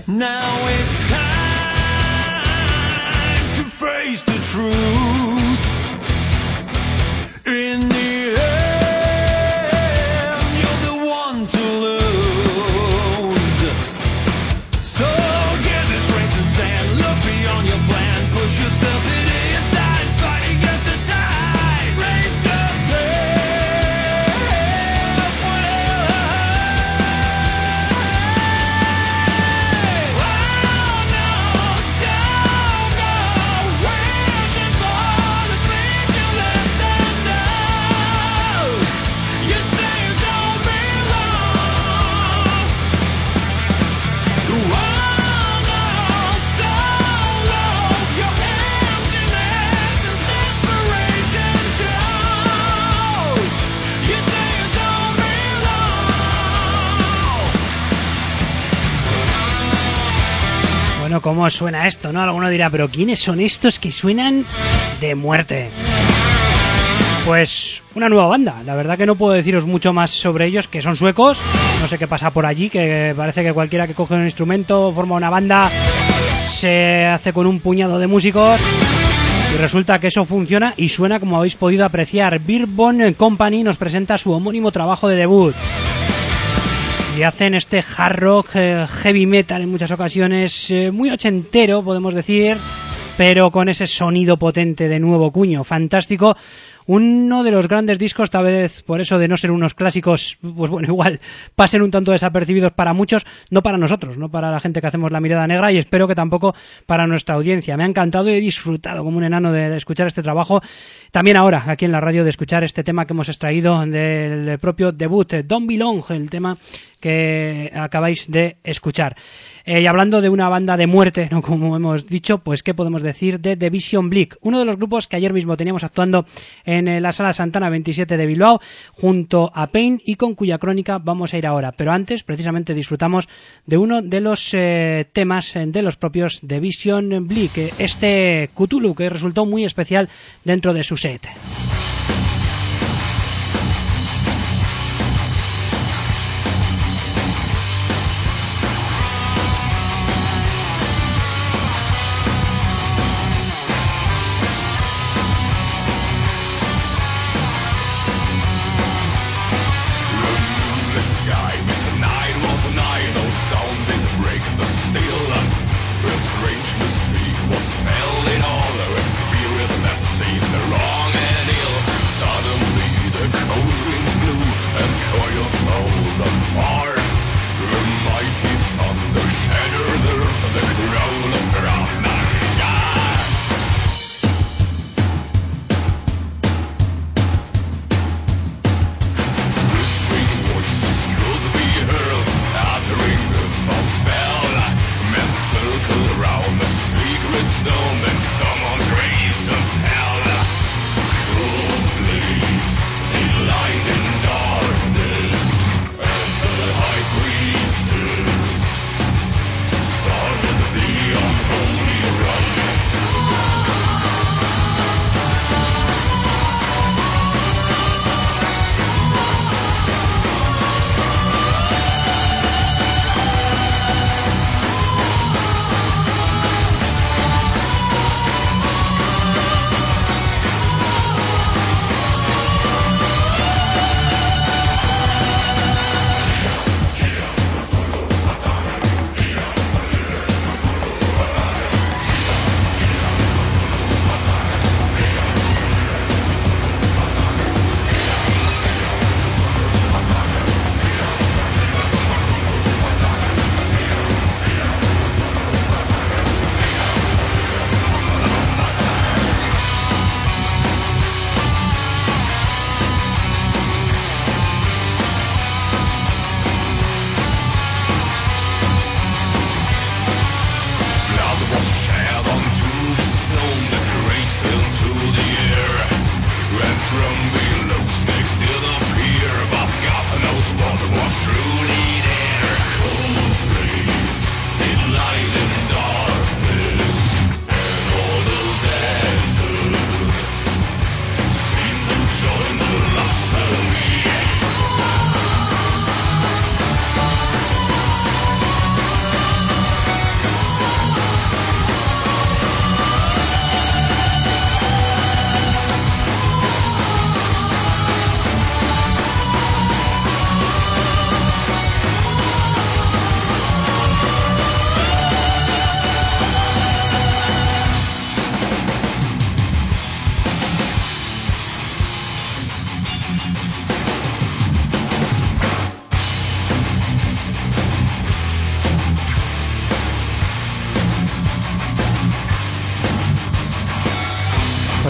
Now it's time to face the truth. In the end, you're the one to lose. So get the strength and stand. Look beyond your plan. Push yourself into your side. Fight against the tide. Raise yourself. Oh no, don't go wishing for the things you let them know. You say you don't belong. Oh no, so low, your emptiness and desperation shows. You say you don't belong. Bueno, ¿cómo suena esto, no? Alguno dirá, pero ¿quiénes son estos que suenan de muerte? Pues una nueva banda. La verdad que no puedo deciros mucho más sobre ellos, que son suecos. No sé qué pasa por allí, que parece que cualquiera que coge un instrumento, forma una banda, se hace con un puñado de músicos. Y resulta que eso funciona y suena como habéis podido apreciar. Beer Bond Company nos presenta su homónimo trabajo de debut. Y hacen este hard rock, eh, heavy metal en muchas ocasiones, eh, muy ochentero, podemos decir, pero con ese sonido potente de nuevo cuño, fantástico. Uno de los grandes discos, tal vez por eso de no ser unos clásicos, pues bueno, igual pasen un tanto desapercibidos para muchos, no para nosotros, no para la gente que hacemos La Mirada Negra, y espero que tampoco para nuestra audiencia. Me ha encantado y he disfrutado como un enano de, de escuchar este trabajo. También ahora, aquí en la radio, de escuchar este tema que hemos extraído del propio debut, Don't Belong, el tema que acabáis de escuchar. Eh, y hablando de una banda de muerte, ¿no?, como hemos dicho, pues ¿qué podemos decir de The Vision Bleak? Uno de los grupos que ayer mismo teníamos actuando en eh, la Sala Santana veintisiete de Bilbao, junto a Pain, y con cuya crónica vamos a ir ahora. Pero antes, precisamente, disfrutamos de uno de los eh, temas eh, de los propios The Vision Bleak, este Cthulhu, que resultó muy especial dentro de su set. Strange mystery was felt in all. There was a spirit that seemed wrong and ill.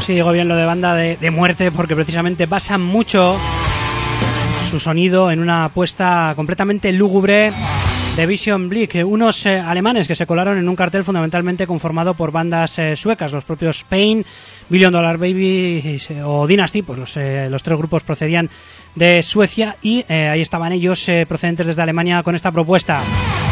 Sí, digo bien lo de banda de, de muerte porque precisamente basan mucho su sonido en una apuesta completamente lúgubre de Vision Bleak, unos eh, alemanes que se colaron en un cartel fundamentalmente conformado por bandas eh, suecas, los propios Pain, Billion Dollar Baby eh, o Dynasty, pues los, eh, los tres grupos procedían de Suecia y eh, ahí estaban ellos eh, procedentes desde Alemania con esta propuesta.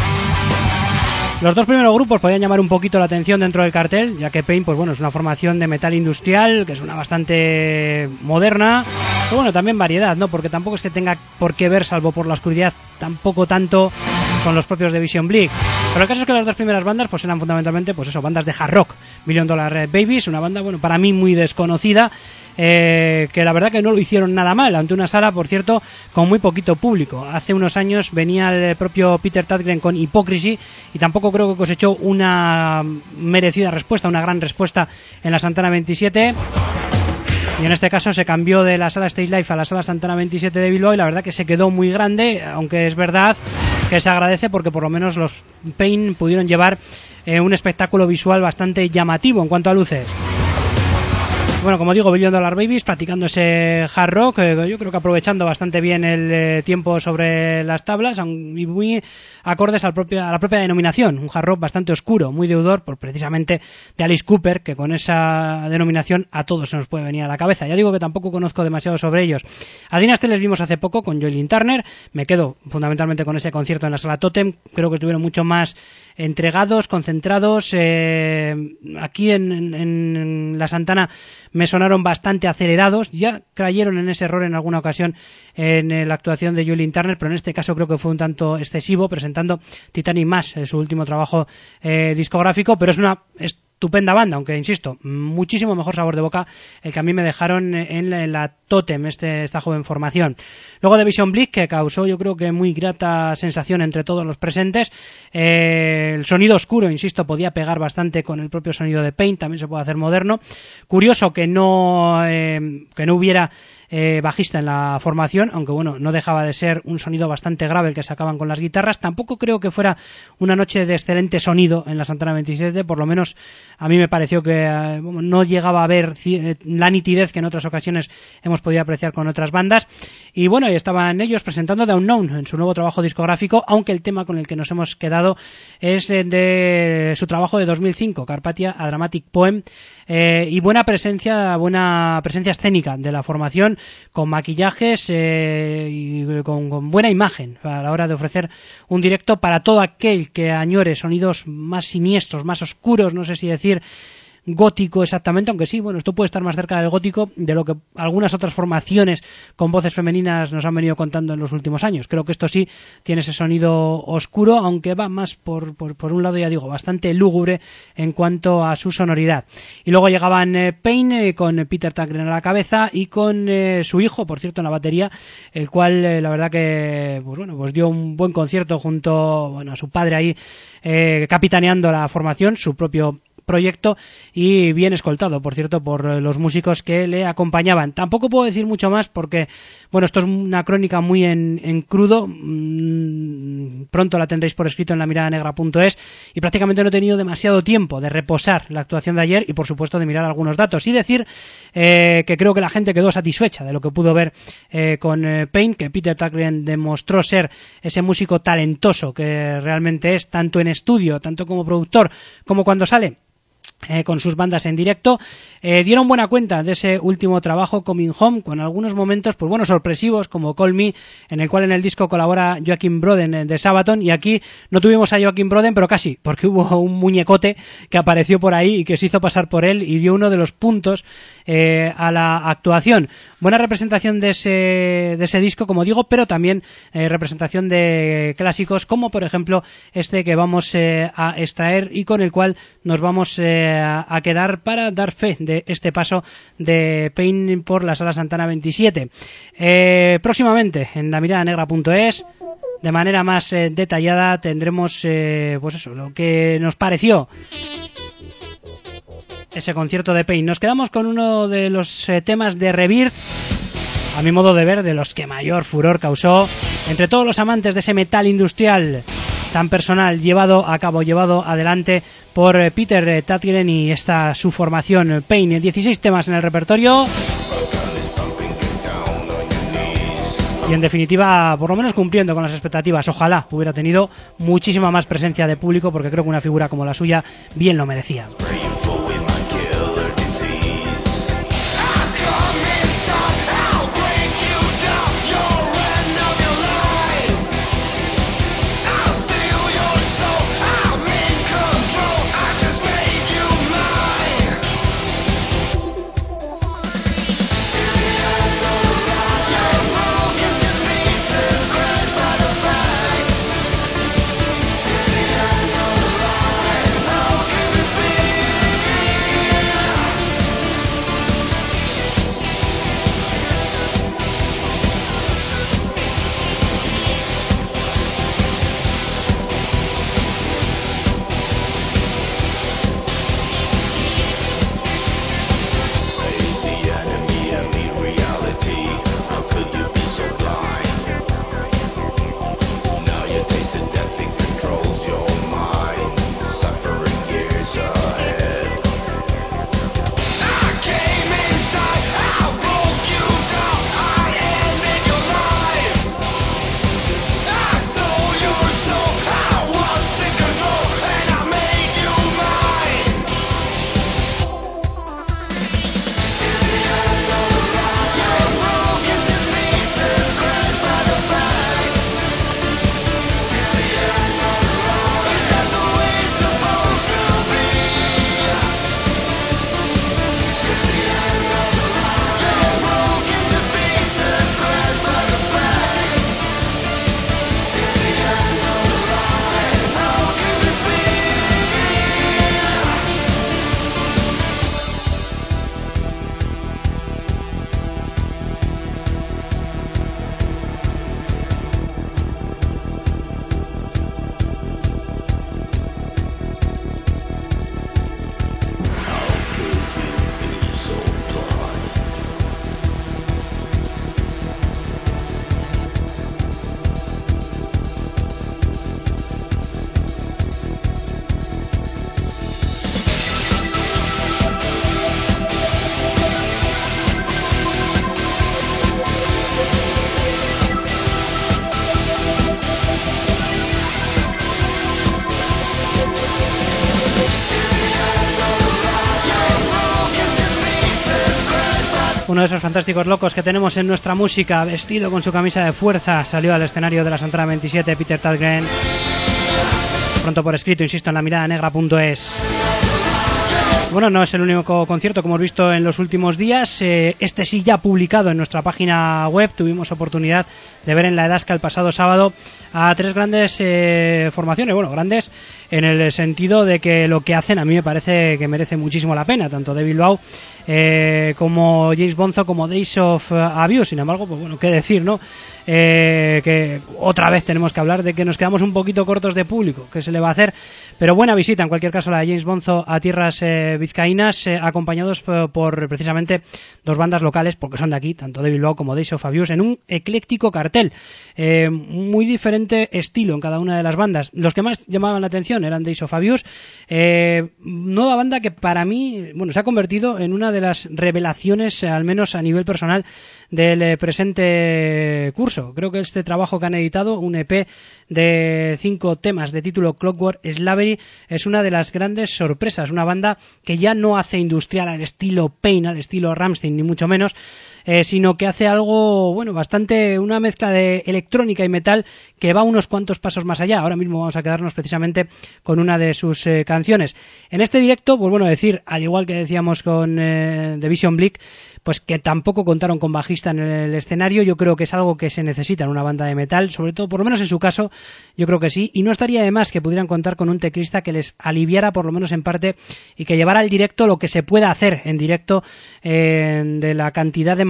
Los dos primeros grupos podían llamar un poquito la atención dentro del cartel, ya que Pain, pues bueno, es una formación de metal industrial que es una bastante moderna, pero bueno, también variedad, ¿no? Porque tampoco es que tenga por qué ver, salvo por la oscuridad, tampoco tanto con los propios de Vision Bleak. Pero el caso es que las dos primeras bandas pues eran fundamentalmente pues eso, bandas de hard rock. Million Dollar Babies, una banda, bueno, para mí muy desconocida, eh, que la verdad que no lo hicieron nada mal, ante una sala, por cierto, con muy poquito público. Hace unos años venía el propio Peter Tägtgren con Hypocrisy y tampoco creo que cosechó una merecida respuesta, una gran respuesta en la Santana veintisiete. Y en este caso se cambió de la sala Stage Life a la sala Santana veintisiete de Bilbao y la verdad que se quedó muy grande, aunque es verdad que se agradece porque por lo menos los Pain pudieron llevar eh, un espectáculo visual bastante llamativo en cuanto a luces. Bueno, como digo, Billion Dollar Babies practicando ese hard rock, eh, yo creo que aprovechando bastante bien el eh, tiempo sobre las tablas y muy acordes al propio, a la propia denominación, un hard rock bastante oscuro, muy deudor por precisamente de Alice Cooper, que con esa denominación a todos se nos puede venir a la cabeza. Ya digo que tampoco conozco demasiado sobre ellos. A Dynasty les vimos hace poco con Joylin Turner, me quedo fundamentalmente con ese concierto en la sala Totem, creo que estuvieron mucho más entregados, concentrados. Eh, aquí en, en, en la Santana me sonaron bastante acelerados, ya cayeron en ese error en alguna ocasión en la actuación de Joylin Turner, pero en este caso creo que fue un tanto excesivo, presentando Titanic Mass, su último trabajo eh, discográfico, pero es una estupenda banda, aunque insisto, muchísimo mejor sabor de boca el que a mí me dejaron en la, en la Totem, este, esta joven formación. Luego de Vision Bleak, que causó yo creo que muy grata sensación entre todos los presentes, eh, el sonido oscuro, insisto, podía pegar bastante con el propio sonido de Pain, también se puede hacer moderno. Curioso que no, eh, que no hubiera Eh, bajista en la formación, aunque bueno, no dejaba de ser un sonido bastante grave el que sacaban con las guitarras. Tampoco creo que fuera una noche de excelente sonido en la Santana veintisiete, por lo menos a mí me pareció que eh, no llegaba a ver la nitidez que en otras ocasiones hemos podido apreciar con otras bandas. Y bueno, ahí estaban ellos presentando The Unknown en su nuevo trabajo discográfico, aunque el tema con el que nos hemos quedado es de su trabajo de dos mil cinco, Carpathia, A Dramatic Poem. Eh, y buena presencia, buena presencia escénica de la formación, con maquillajes eh, y con, con buena imagen a la hora de ofrecer un directo para todo aquel que añore sonidos más siniestros, más oscuros, no sé si decir gótico exactamente, aunque sí, bueno, esto puede estar más cerca del gótico de lo que algunas otras formaciones con voces femeninas nos han venido contando en los últimos años. Creo que esto sí tiene ese sonido oscuro, aunque va más por, por, por un lado, ya digo, bastante lúgubre en cuanto a su sonoridad. Y luego llegaban eh, Pain eh, con Peter Tägtgren a la cabeza y con eh, su hijo, por cierto, en la batería, el cual eh, la verdad que pues bueno, pues dio un buen concierto junto, bueno, a su padre ahí eh, capitaneando la formación, su propio proyecto, y bien escoltado, por cierto, por los músicos que le acompañaban. Tampoco puedo decir mucho más porque, bueno, esto es una crónica muy en, en crudo, mm, pronto la tendréis por escrito en la mirada negra punto es, y prácticamente no he tenido demasiado tiempo de reposar la actuación de ayer y, por supuesto, de mirar algunos datos y decir eh, que creo que la gente quedó satisfecha de lo que pudo ver eh, con eh, Pain, que Peter Tägtgren demostró ser ese músico talentoso que realmente es, tanto en estudio, tanto como productor, como cuando sale Eh, con sus bandas en directo. Eh, dieron buena cuenta de ese último trabajo, Coming Home, con algunos momentos pues bueno, sorpresivos, como Call Me, en el cual en el disco colabora Joakim Broden de Sabaton, y aquí no tuvimos a Joakim Broden, pero casi, porque hubo un muñecote que apareció por ahí y que se hizo pasar por él y dio uno de los puntos eh, a la actuación. Buena representación de ese, de ese disco, como digo, pero también eh, representación de clásicos, como por ejemplo este que vamos eh, a extraer y con el cual nos vamos eh, a quedar para dar fe de este paso de Pain por la Sala Santana veintisiete. Eh, próximamente en la mirada negra punto es, de manera más eh, detallada, tendremos eh, pues eso, lo que nos pareció ese concierto de Pain. Nos quedamos con uno de los eh, temas de Rebirth, a mi modo de ver, de los que mayor furor causó entre todos los amantes de ese metal industrial tan personal llevado a cabo, llevado adelante por eh, Peter eh, Tägtgren y esta su formación Pain. dieciséis temas en el repertorio. Y en definitiva, por lo menos cumpliendo con las expectativas. Ojalá hubiera tenido muchísima más presencia de público, porque creo que una figura como la suya bien lo merecía. Uno de esos fantásticos locos que tenemos en nuestra música, vestido con su camisa de fuerza, salió al escenario de la Santana veintisiete, Peter Tägtgren. Pronto por escrito, insisto, en la mirada negra punto es. Bueno, no es el único concierto que hemos visto en los últimos días. Eh, este sí ya publicado en nuestra página web. Tuvimos oportunidad de ver en la Edasca el pasado sábado a tres grandes eh, formaciones. Bueno, grandes en el sentido de que lo que hacen a mí me parece que merece muchísimo la pena. Tanto de Bilbao eh, como James Bonzo, como Days of Abuse. Sin embargo, pues bueno, qué decir, ¿no? Eh, que otra vez tenemos que hablar de que nos quedamos un poquito cortos de público. ¿Qué se le va a hacer? Pero buena visita, en cualquier caso, la de James Bonzo a tierras eh, vizcaínas, eh, acompañados por, por precisamente dos bandas locales, porque son de aquí, tanto de Bilbao como Days of Abuse, en un ecléctico cartel. Eh, muy diferente estilo en cada una de las bandas. Los que más llamaban la atención eran Days of Abuse, eh, nueva banda que para mí, bueno, se ha convertido en una de las revelaciones, al menos a nivel personal, del eh, presente curso. Creo que este trabajo que han editado, un E P de cinco temas de título Clockwork Slavery, es una de las grandes sorpresas. Una banda que ya no hace industrial al estilo Pain, al estilo Rammstein, ni mucho menos, eh, sino que hace algo, bueno, bastante, una mezcla de electrónica y metal que va unos cuantos pasos más allá. Ahora mismo vamos a quedarnos precisamente con una de sus eh, canciones. En este directo, pues bueno, decir, al igual que decíamos con eh, The Vision Bleak, pues que tampoco contaron con bajista en el escenario. Yo creo que es algo que se necesita en una banda de metal, sobre todo, por lo menos en su caso, yo creo que sí, y no estaría de más que pudieran contar con un teclista que les aliviara, por lo menos en parte, y que llevara al directo lo que se pueda hacer en directo, eh, de la cantidad de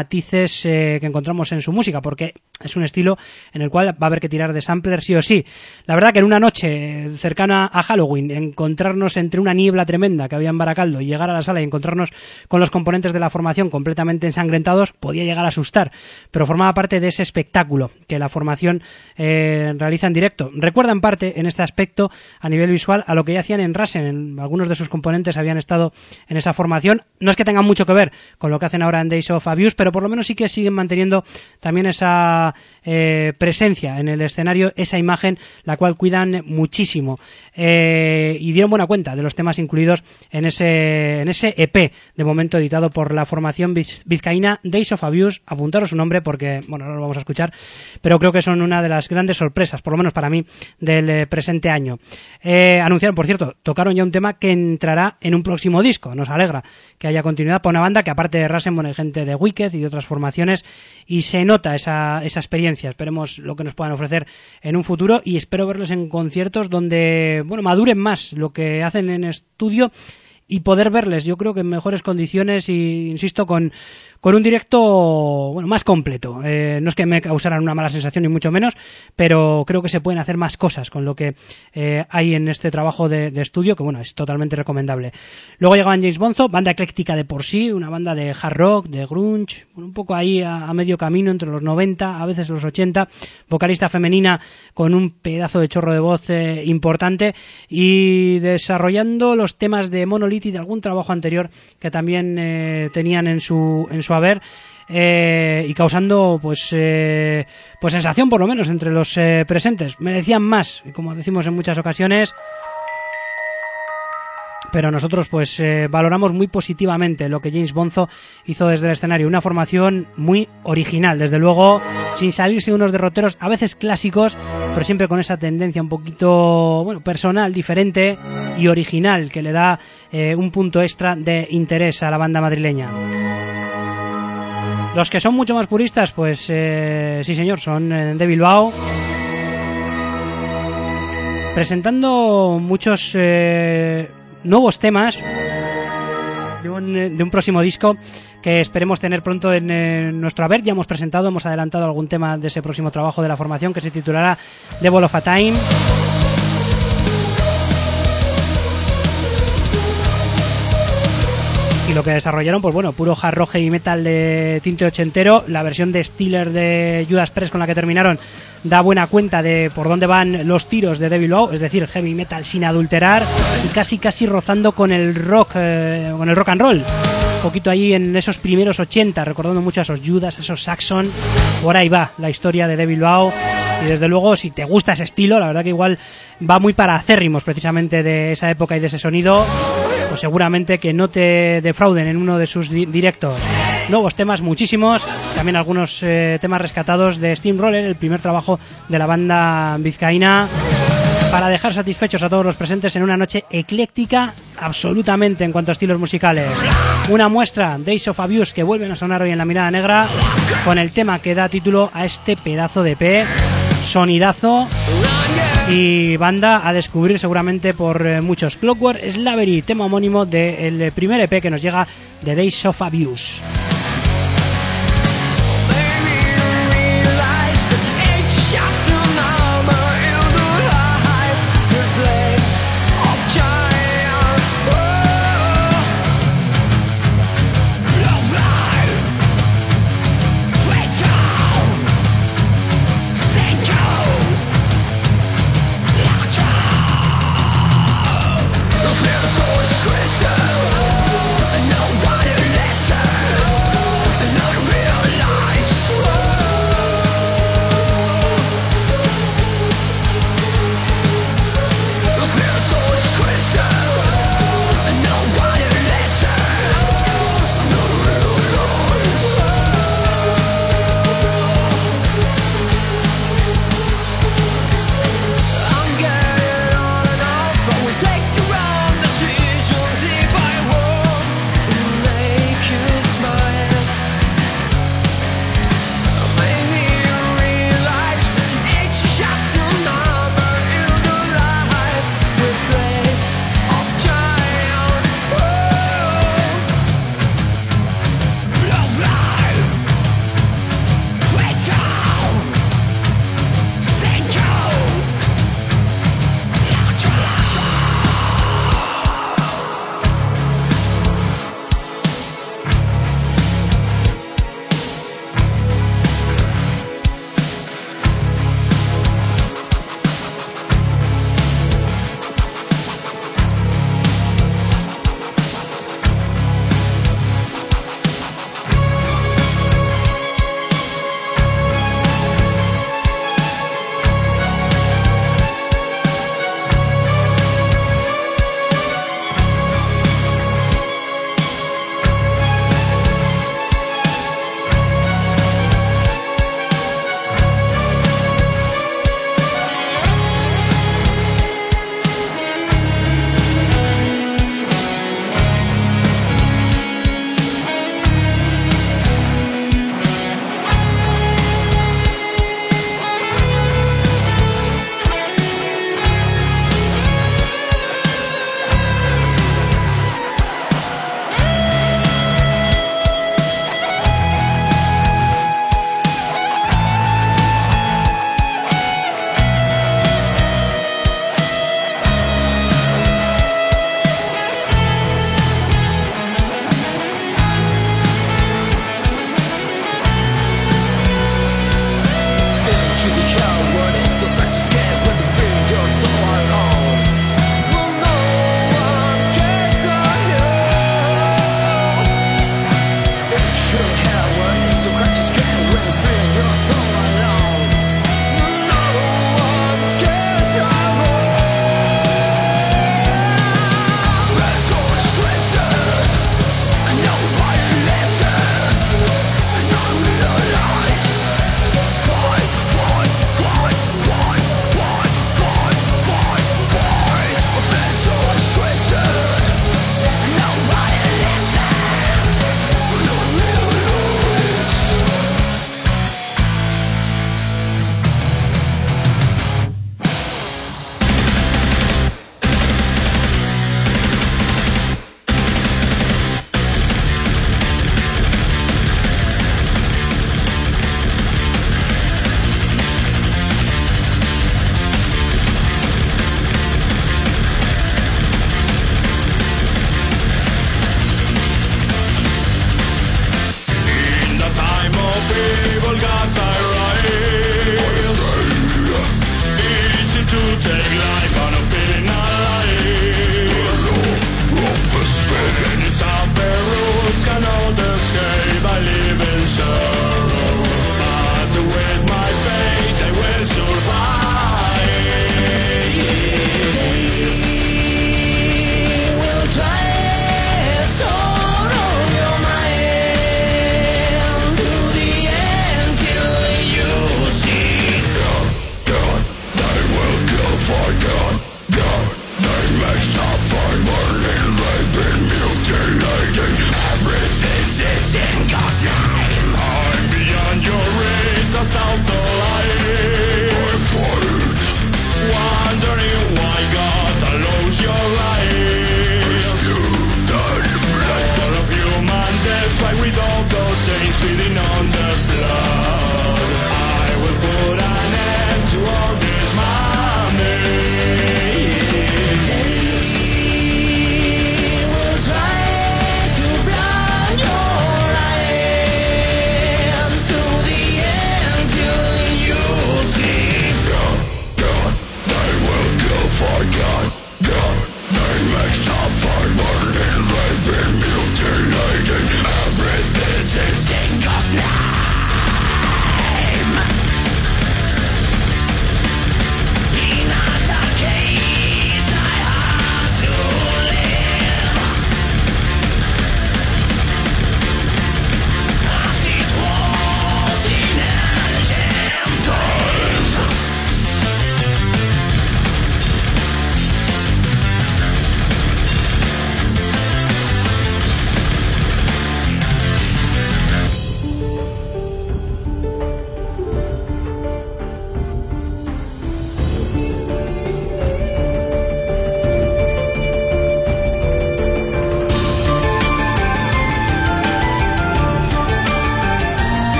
matices eh, que encontramos en su música, porque es un estilo en el cual va a haber que tirar de sampler sí o sí. La verdad que en una noche cercana a Halloween, encontrarnos entre una niebla tremenda que había en Baracaldo y llegar a la sala y encontrarnos con los componentes de la formación completamente ensangrentados podía llegar a asustar, pero formaba parte de ese espectáculo que la formación eh, realiza en directo. Recuerda en parte en este aspecto a nivel visual a lo que ya hacían en Rasen. Algunos de sus componentes habían estado en esa formación. No es que tengan mucho que ver con lo que hacen ahora en Days of Abuse, pero por lo menos sí que siguen manteniendo también esa eh, presencia en el escenario, esa imagen, la cual cuidan muchísimo. Eh, y dieron buena cuenta de los temas incluidos en ese, en ese E P, de momento editado por la formación vizcaína Days of Abuse. Apuntaros su nombre porque, bueno, no lo vamos a escuchar, pero creo que son una de las grandes sorpresas, por lo menos para mí, del eh, presente año. Eh, anunciaron, por cierto, tocaron ya un tema que entrará en un próximo disco. Nos alegra que haya continuidad para una banda que, aparte de Rasen, bueno, hay gente de Wicked y de otras formaciones, y se nota esa, esa experiencia. Esperemos lo que nos puedan ofrecer en un futuro, y espero verlos en conciertos donde, bueno, maduren más lo que hacen en estudio y poder verles, yo creo que en mejores condiciones y, insisto, con, con un directo, bueno, más completo. Eh, no es que me causaran una mala sensación ni mucho menos, pero creo que se pueden hacer más cosas con lo que eh, hay en este trabajo de, de estudio, que bueno, es totalmente recomendable. Luego llegaban James Bonzo, banda ecléctica de por sí, una banda de hard rock, de grunge, bueno, un poco ahí a, a medio camino entre los noventa, a veces los ochenta, vocalista femenina con un pedazo de chorro de voz eh, importante, y desarrollando los temas de Monolith y de algún trabajo anterior que también eh, tenían en su en su haber, eh, y causando pues eh, pues sensación, por lo menos entre los eh, presentes. Merecían más, y como decimos en muchas ocasiones, pero nosotros pues eh, valoramos muy positivamente lo que James Bonzo hizo desde el escenario. Una formación muy original, desde luego, sin salirse de unos derroteros a veces clásicos, pero siempre con esa tendencia un poquito, bueno, personal, diferente y original, que le da eh, un punto extra de interés a la banda madrileña. Los que son mucho más puristas, pues eh, sí señor, son eh, de Bilbao, presentando muchos eh, nuevos temas de un, de un próximo disco que esperemos tener pronto en eh, nuestro haber. Ya hemos presentado, hemos adelantado algún tema de ese próximo trabajo de la formación, que se titulará Devil of a Time. Y lo que desarrollaron, pues bueno, puro hard rock heavy metal de tinte ochentero. La versión de Steeler de Judas Priest con la que terminaron da buena cuenta de por dónde van los tiros de Devil Low, es decir, heavy metal sin adulterar y casi casi rozando con el rock, eh, con el rock and roll. Un poquito ahí en esos primeros ochenta, recordando mucho a esos Judas, a esos Saxon. Por ahí va la historia de Devil Low. Y desde luego, si te gusta ese estilo, la verdad que igual va muy para acérrimos precisamente de esa época y de ese sonido, pues seguramente que no te defrauden en uno de sus di- directos. Nuevos temas, muchísimos, también algunos eh, temas rescatados de Steamroller, el primer trabajo de la banda vizcaína, para dejar satisfechos a todos los presentes en una noche ecléctica absolutamente en cuanto a estilos musicales. Una muestra, Days of Abuse, que vuelven a sonar hoy en La Mirada Negra, con el tema que da título a este pedazo de E P, sonidazo y banda a descubrir seguramente por eh, muchos. Clockwork Slavery, tema homónimo del primer E P que nos llega de Days of Abuse. Nobody listen.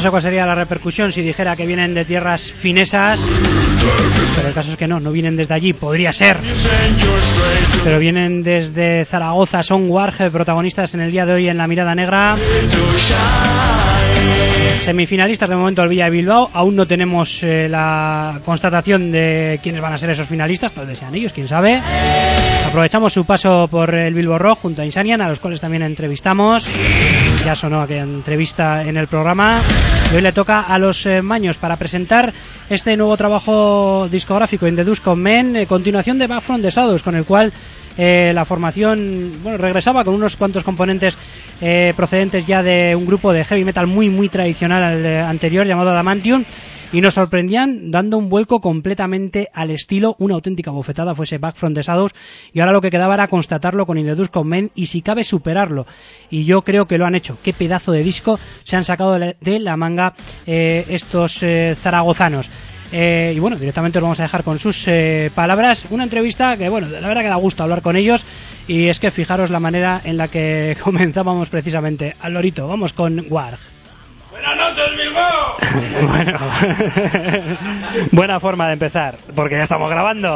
sé cuál sería la repercusión si dijera que vienen de tierras finesas, pero el caso es que no, no vienen desde allí, podría ser, pero vienen desde Zaragoza. Son Warg, protagonistas en el día de hoy en La Mirada Negra. Semifinalistas de momento el Villa de Bilbao. Aún no tenemos eh, la constatación de quiénes van a ser esos finalistas, tal vez sean ellos, quién sabe. Aprovechamos su paso por el Bilbo Rock junto a Insanian, a los cuales también entrevistamos. Ya sonó aquella entrevista en el programa. Y hoy le toca a los eh, Maños para presentar este nuevo trabajo discográfico, In the Dusk of Men, eh, continuación de Back from the Shadows, con el cual eh, la formación, bueno, regresaba con unos cuantos componentes eh, procedentes ya de un grupo de heavy metal muy muy tradicional al eh, anterior, llamado Adamantium, y nos sorprendían dando un vuelco completamente al estilo. Una auténtica bofetada fuese Back from the Shadows, y ahora lo que quedaba era constatarlo con In the Dusk of Men y si cabe superarlo, y yo creo que lo han hecho. Qué pedazo de disco se han sacado de la manga eh, estos eh, zaragozanos. Eh, y bueno, directamente os vamos a dejar con sus eh, palabras. Una entrevista que, bueno, la verdad que da gusto hablar con ellos. Y es que fijaros la manera en la que comenzábamos precisamente al lorito. Vamos con Warg. ¡Buenas noches, Bilbao! Bueno, buena forma de empezar, porque ya estamos grabando.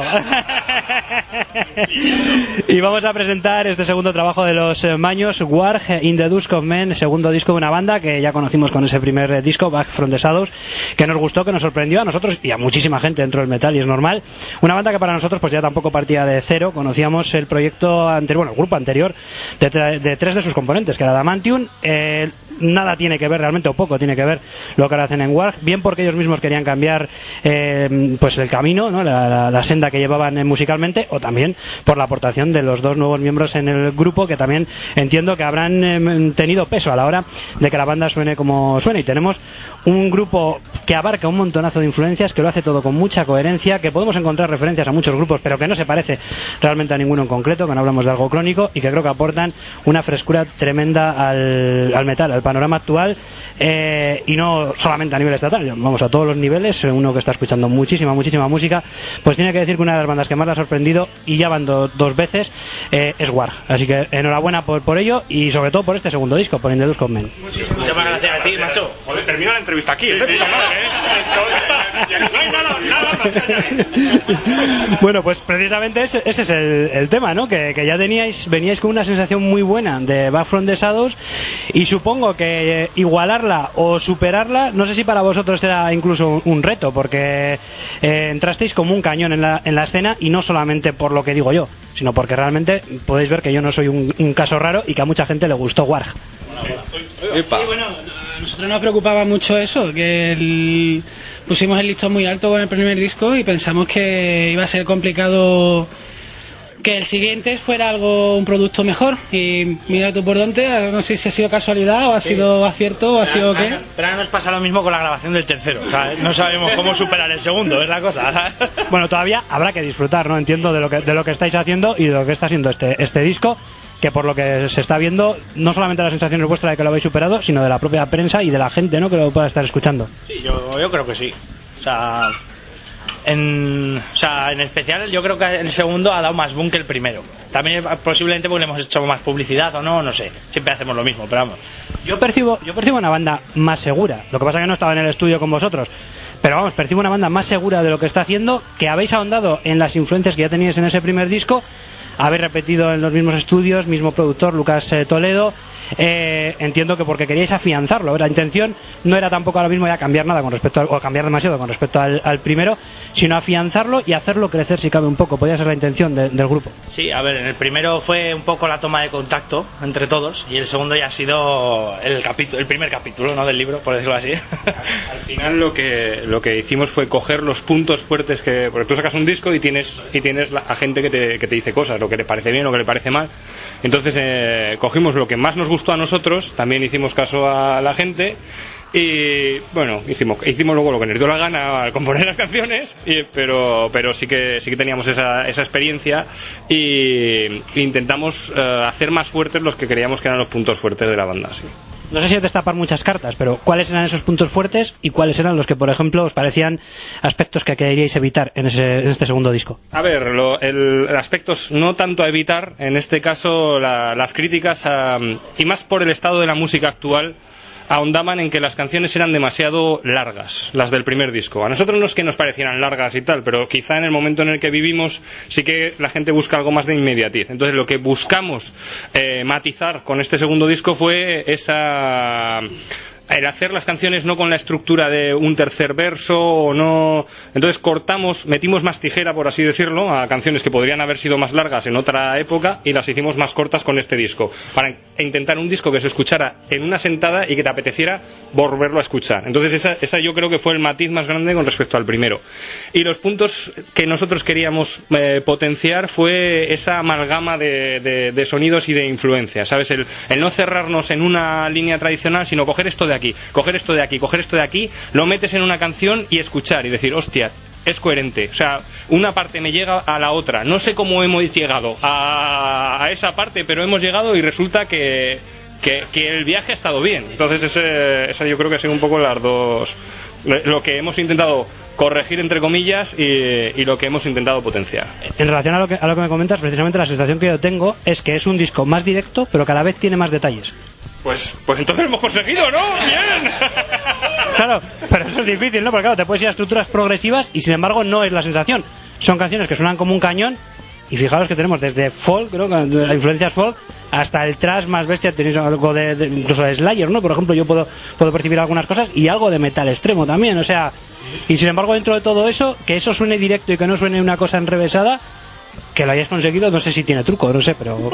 Y vamos a presentar este segundo trabajo de los eh, Maños, Warg, In the Dusk of Men, segundo disco de una banda que ya conocimos con ese primer eh, disco, Back from the Shadows, que nos gustó, que nos sorprendió a nosotros y a muchísima gente dentro del metal, y es normal. Una banda que para nosotros pues ya tampoco partía de cero. Conocíamos el proyecto anterior, bueno, el grupo anterior, de, de tres de sus componentes, que era Adamantium. Eh, nada tiene que ver realmente, o poco tiene que ver lo que ahora hacen en Warg, bien porque ellos mismos querían cambiar eh, pues el camino, ¿no? la, la, la senda que llevaban eh, musicalmente, o también por la aportación de los dos nuevos miembros en el grupo, que también entiendo que habrán eh, tenido peso a la hora de que la banda suene como suene. Y tenemos un grupo que abarca un montonazo de influencias, que lo hace todo con mucha coherencia, que podemos encontrar referencias a muchos grupos, pero que no se parece realmente a ninguno en concreto, que no hablamos de algo crónico, y que creo que aportan una frescura tremenda al, al metal, al panorama actual, eh, y no solamente a nivel estatal, vamos, a todos los niveles. Uno que está escuchando muchísima, muchísima música, pues tiene que decir que una de las bandas que más le ha sorprendido, y ya van do, dos veces, eh, es Warg. Así que enhorabuena por, por ello, y sobre todo por este segundo disco, por In the Dusk of Men. Muchísimas gracias a ti, macho. Joder, termina la entrevista aquí, ¿eh? Sí, sí, no hay nada, nada. Bueno, pues precisamente ese, ese es el, el tema, ¿no? Que, que ya teníais, veníais con una sensación muy buena de Back from the Shadows, y supongo que eh, igualarla o superarla, no sé si para vosotros era incluso un, un reto, porque eh, entrasteis como un cañón en la, en la escena, y no solamente por lo que digo yo, sino porque realmente podéis ver que yo no soy un, un caso raro, y que a mucha gente le gustó Warg. Sí, bueno, a nosotros nos preocupaba mucho eso, que el, pusimos el listón muy alto con el primer disco y pensamos que iba a ser complicado que el siguiente fuera algo, un producto mejor. Y mira tú por dónde, no sé si ha sido casualidad o ha sido acierto o ha sido qué. Pero ahora nos pasa lo mismo con la grabación del tercero, o sea, no sabemos cómo superar el segundo, es la cosa. Bueno, todavía habrá que disfrutar, ¿no? Entiendo de lo que, de lo que estáis haciendo y de lo que está haciendo este, este disco, que por lo que se está viendo, no solamente la sensación es vuestra de que lo habéis superado, sino de la propia prensa y de la gente, ¿no?, que lo pueda estar escuchando. Sí, yo, yo creo que sí. O sea, en, o sea, en especial yo creo que el segundo ha dado más boom que el primero. También posiblemente porque le hemos hecho más publicidad o no, no sé. Siempre hacemos lo mismo, pero vamos. Yo percibo, yo percibo una banda más segura. Lo que pasa es que no estaba en el estudio con vosotros. Pero vamos, percibo una banda más segura de lo que está haciendo, que habéis ahondado en las influencias que ya teníais en ese primer disco. Habéis repetido en los mismos estudios, mismo productor, Lucas eh, Toledo. Eh, entiendo que porque queríais afianzarlo. La intención no era tampoco ahora mismo ya cambiar nada con respecto al, o cambiar demasiado con respecto al, al primero, sino afianzarlo y hacerlo crecer si cabe un poco. Podría ser la intención de, del grupo. Sí, a ver, en el primero fue un poco la toma de contacto entre todos, y el segundo ya ha sido el capítulo, el primer capítulo, ¿no?, del libro, por decirlo así. Al final lo que lo que hicimos fue coger los puntos fuertes que, porque tú sacas un disco y tienes y tienes la, a gente que te, que te dice cosas, lo que le parece bien, lo que le parece mal. Entonces eh, cogimos lo que más nos gustó a nosotros, también hicimos caso a la gente, y bueno, hicimos hicimos luego lo que nos dio la gana al componer las canciones, y, pero pero sí que sí que teníamos esa, esa experiencia, y e intentamos uh, hacer más fuertes los que creíamos que eran los puntos fuertes de la banda, sí. No sé si destapar muchas cartas, pero ¿cuáles eran esos puntos fuertes y cuáles eran los que, por ejemplo, os parecían aspectos que queríais evitar en, ese, en este segundo disco? A ver, lo, el, el aspectos no tanto a evitar, en este caso la, las críticas a, y más por el estado de la música actual, ahondaban en que las canciones eran demasiado largas, las del primer disco. A nosotros no es que nos parecieran largas y tal, pero quizá en el momento en el que vivimos sí que la gente busca algo más de inmediatez. Entonces lo que buscamos eh, matizar con este segundo disco fue esa... el hacer las canciones no con la estructura de un tercer verso o no. Entonces cortamos, metimos más tijera, por así decirlo, a canciones que podrían haber sido más largas en otra época y las hicimos más cortas con este disco, para intentar un disco que se escuchara en una sentada y que te apeteciera volverlo a escuchar. Entonces esa, esa yo creo que fue el matiz más grande con respecto al primero. Y los puntos que nosotros queríamos eh, potenciar fue esa amalgama de, de, de sonidos y de influencias, ¿sabes? El, el no cerrarnos en una línea tradicional, sino coger esto de aquí, coger esto de aquí, coger esto de aquí, lo metes en una canción y escuchar y decir, hostia, es coherente. O sea, una parte me llega a la otra. No sé cómo hemos llegado a, a esa parte, pero hemos llegado y resulta que, que, que el viaje ha estado bien. Entonces ese, esa yo creo que ha sido un poco las dos, lo que hemos intentado corregir entre comillas y, y lo que hemos intentado potenciar. En relación a lo, que, a lo que me comentas, precisamente la sensación que yo tengo es que es un disco más directo, pero cada vez tiene más detalles. Pues, pues entonces lo hemos conseguido, ¿no? ¡Bien! Claro, pero eso es difícil, ¿no? Porque claro, te puedes ir a estructuras progresivas y sin embargo no es la sensación. Son canciones que suenan como un cañón y fijaros que tenemos desde folk, ¿no? Las influencias folk, hasta el thrash más bestia. Tenéis algo de, de incluso de Slayer, ¿no? Por ejemplo, yo puedo, puedo percibir algunas cosas y algo de metal extremo también, o sea... Y sin embargo, dentro de todo eso, que eso suene directo y que no suene una cosa enrevesada, que lo hayáis conseguido, no sé si tiene truco, no sé, pero...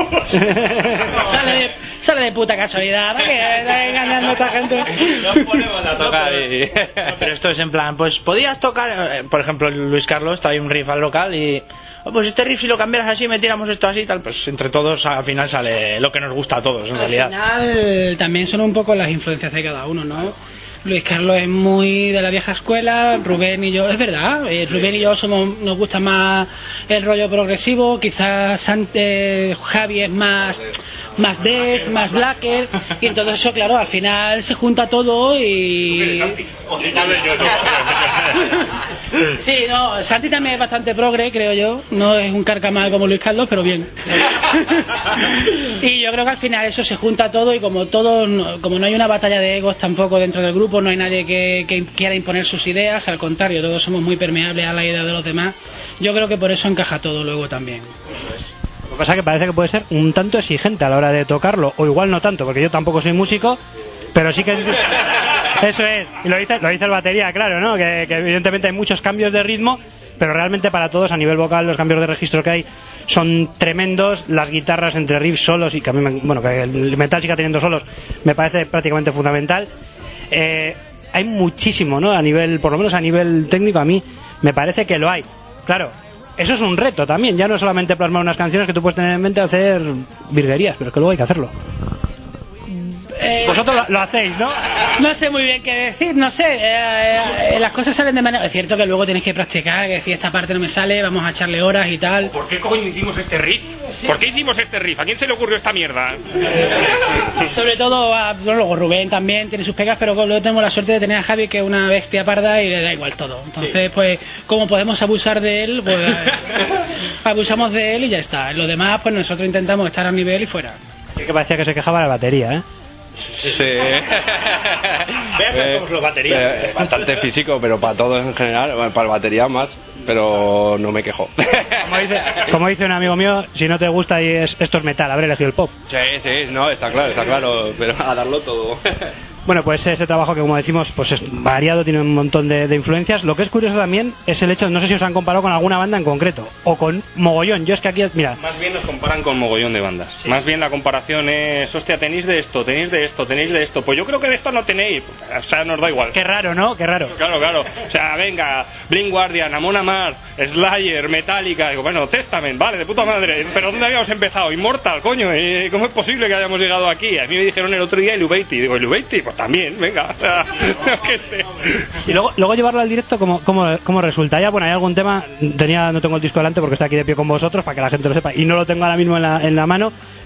sale, de, sale de puta casualidad, ¿no? Que está engañando a esta gente. Nos ponemos a tocar y... No, pero esto es en plan, pues podías tocar, eh, por ejemplo, Luis Carlos trae un riff al local y... Oh, pues este riff si lo cambiaras así, metiéramos esto así y tal, pues entre todos al final sale lo que nos gusta a todos, en al realidad. Al final también son un poco las influencias de cada uno, ¿no? Luis Carlos es muy de la vieja escuela, Rubén y yo, es verdad, eh, Rubén y yo somos, nos gusta más el rollo progresivo, quizás Sante, Javi es más más death, más blacker, y entonces eso, claro, al final se junta todo y... Sí, no, Santi también es bastante progre, creo yo, no es un carcamal como Luis Carlos, pero bien. Y yo creo que al final eso se junta todo y como todo, como no hay una batalla de egos tampoco dentro del grupo, no hay nadie que, que quiera imponer sus ideas, al contrario, todos somos muy permeables a la idea de los demás. Yo creo que por eso encaja todo luego también. Lo que pasa es que parece que puede ser un tanto exigente a la hora de tocarlo, o igual no tanto, porque yo tampoco soy músico, pero sí que... Eso es, y lo dice, lo dice el batería, claro, ¿no? Que, que evidentemente hay muchos cambios de ritmo, pero realmente para todos a nivel vocal los cambios de registro que hay son tremendos. Las guitarras entre riffs solos y que a mí me, bueno, que el metal siga teniendo solos me parece prácticamente fundamental. Eh, hay muchísimo, ¿no? A nivel, por lo menos a nivel técnico, a mí me parece que lo hay. Claro, eso es un reto también, ya no solamente plasmar unas canciones que tú puedes tener en mente, hacer virguerías, pero es que luego hay que hacerlo. Eh, Vosotros lo, lo hacéis, ¿no? No sé muy bien qué decir, no sé, eh, eh, las cosas salen de manera... Es cierto que luego tienes que practicar, que decir esta parte no me sale, vamos a echarle horas y tal. ¿Por qué coño hicimos este riff? ¿Por qué hicimos este riff? ¿A quién se le ocurrió esta mierda? Sobre todo, a, bueno, luego Rubén también tiene sus pegas, pero luego tenemos la suerte de tener a Javi, que es una bestia parda y le da igual todo. Entonces, pues, como podemos abusar de él, pues abusamos de él y ya está. En lo demás, pues nosotros intentamos estar a nivel y fuera. Sí que parecía que se quejaba la batería, ¿eh? Sí. Veas Eh, cómo los baterías. eh, bastante físico, pero para todos en general, bueno, para el batería más, pero no me quejo. Como dice, como dice un amigo mío, si no te gusta y es, esto es metal, habré elegido el pop. Sí, sí, no, está claro, está claro, pero a darlo todo. Bueno, pues ese trabajo que, como decimos, pues es variado, tiene un montón de, de influencias. Lo que es curioso también es el hecho, no sé si os han comparado con alguna banda en concreto, o con mogollón. Yo es que aquí, mira... Más bien nos comparan con mogollón de bandas. Sí. Más bien la comparación es, hostia, tenéis de esto, tenéis de esto, tenéis de esto. Pues yo creo que de esto no tenéis. O sea, nos da igual. Qué raro, ¿no? Qué raro. Claro, claro. O sea, venga, Blind Guardian, Amon Amarth, Slayer, Metallica. Digo, bueno, Testament, vale, de puta madre. Pero ¿dónde habíamos empezado? Immortal, coño. ¿Y cómo es posible que hayamos llegado aquí? A mí me dijeron el otro día Illuminati. Digo, Illuminati, pues también, venga. O sea, no que sé. Y luego, luego llevarlo al directo, ¿cómo, cómo, cómo resulta? Ya, bueno, hay algún tema, tenía, no tengo el disco delante porque estoy aquí de pie con vosotros para que la gente lo sepa, y no lo tengo ahora mismo en la, en la mano,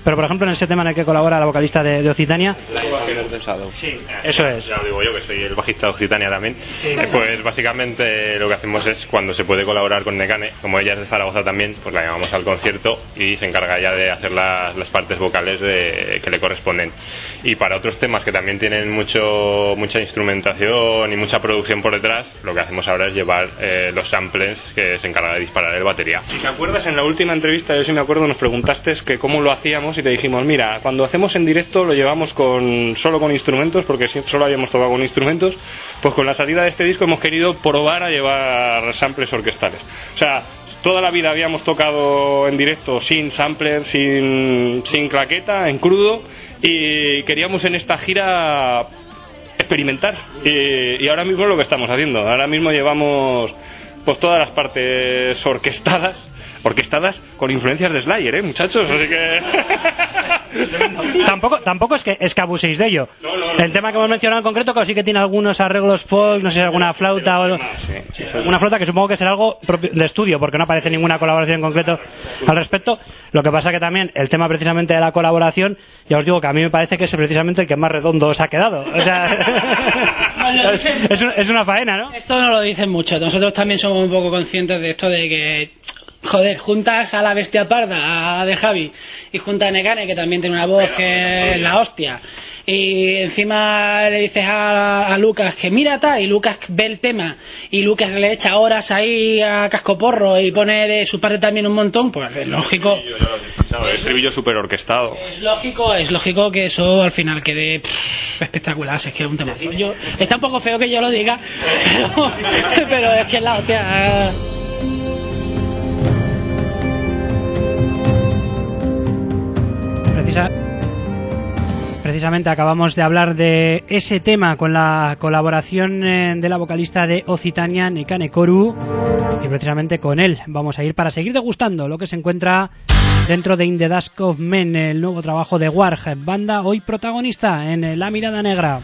pero por ejemplo en ese tema en el que colabora la vocalista de, de Occitania. Sí, eso es. Ya lo digo yo, que soy el bajista de Occitania también. Sí. Eh, pues básicamente lo que hacemos es, cuando se puede colaborar con Nekane, como ella es de Zaragoza también, pues la llamamos al concierto y se encarga ya de hacer las, las partes vocales de, que le corresponden. Y para otros temas que también tienen mucho mucha instrumentación y mucha producción por detrás, lo que hacemos ahora es llevar eh, los samples que se encarga de disparar el batería. Si te acuerdas, en la última entrevista, yo sí me acuerdo, nos preguntaste que cómo lo hacíamos y te dijimos, mira, cuando hacemos en directo lo llevamos con solo con instrumentos, porque solo habíamos tocado con instrumentos. Pues con la salida de este disco hemos querido probar a llevar samples orquestales. O sea, toda la vida habíamos tocado en directo sin sampler, sin, sin claqueta, en crudo, y queríamos en esta gira experimentar. Y, y ahora mismo es lo que estamos haciendo. Ahora mismo llevamos pues todas las partes orquestadas, orquestadas con influencias de Slayer, ¿eh, muchachos? Así que... tampoco tampoco es que es que abuséis de ello. No, no, no. El tema que hemos mencionado en concreto que sí que tiene algunos arreglos folk, no sé si alguna flauta o sí, sí, una flauta que supongo que será algo propio de estudio, porque no aparece ninguna colaboración en concreto al respecto. Lo que pasa que también el tema precisamente de la colaboración, ya os digo que a mí me parece que es precisamente el que más redondo os ha quedado. O sea, es, es, es una faena, ¿no? Esto no lo dicen mucho. Nosotros también somos un poco conscientes de esto, de que joder, juntas a la bestia parda, a de Javi, y juntas a Nekane, que también tiene una voz que es la hostia, y encima le dices a, a Lucas que mira tal, y Lucas ve el tema, y Lucas le echa horas ahí a cascoporro y pone de su parte también un montón, pues es lógico. El estribillo súper orquestado. Es lógico, es lógico que eso al final quede pff, espectacular, es que es un tema. Yo, está un poco feo que yo lo diga, pero, pero es que es la hostia. Precisa, precisamente acabamos de hablar de ese tema con la colaboración eh, de la vocalista de Occitania, Nekane Koru, y precisamente con él vamos a ir para seguir degustando lo que se encuentra dentro de In the Dusk of Men, el nuevo trabajo de Warg, banda hoy protagonista en La Mirada Negra.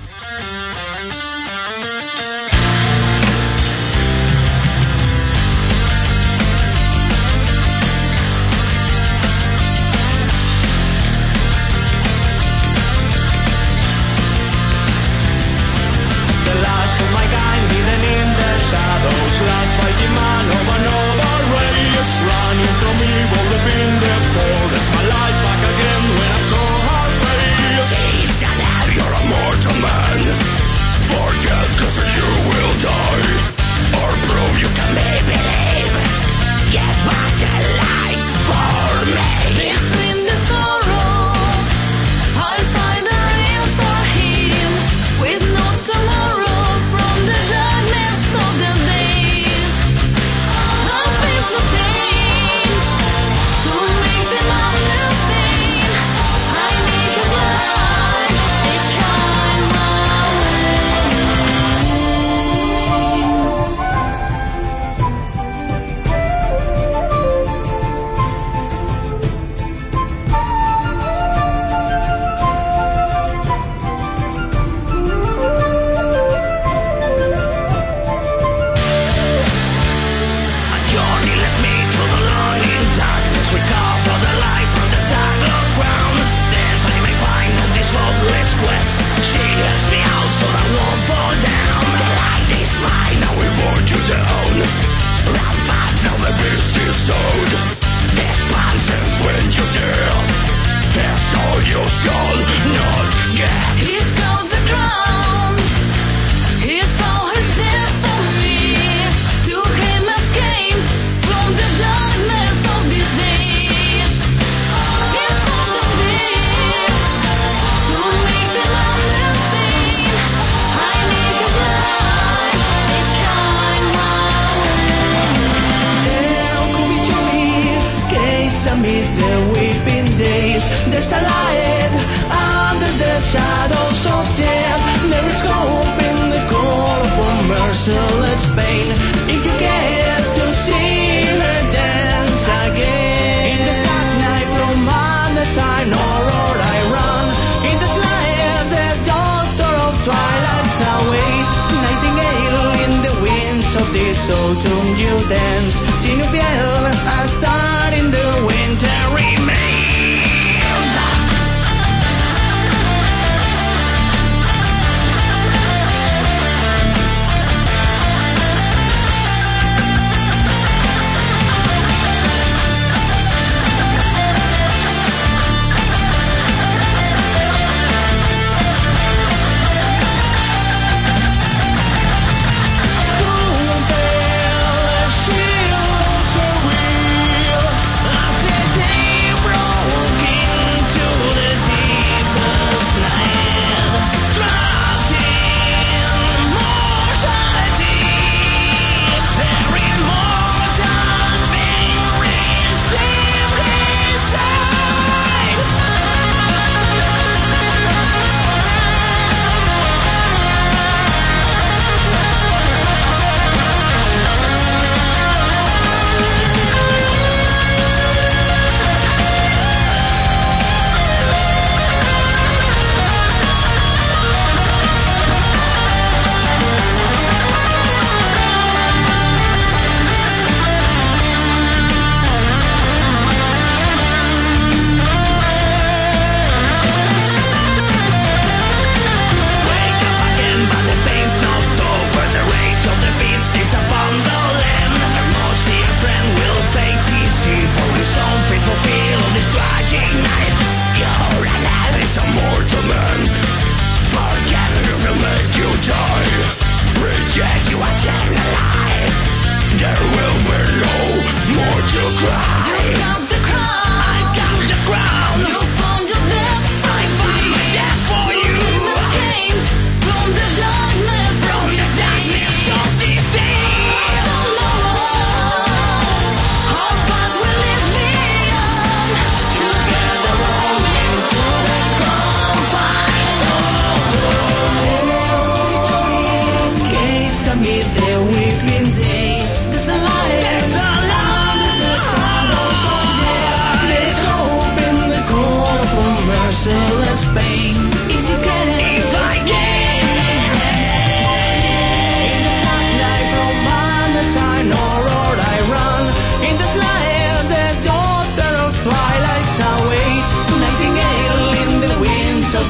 Autumn you dance, sin piel hasta in the winter remains.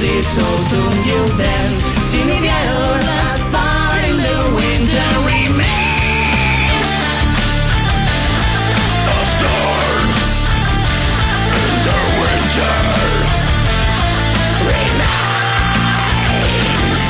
this autumn you dance. Jimmy Viejo, last part in the winter remains. A storm in the winter remains.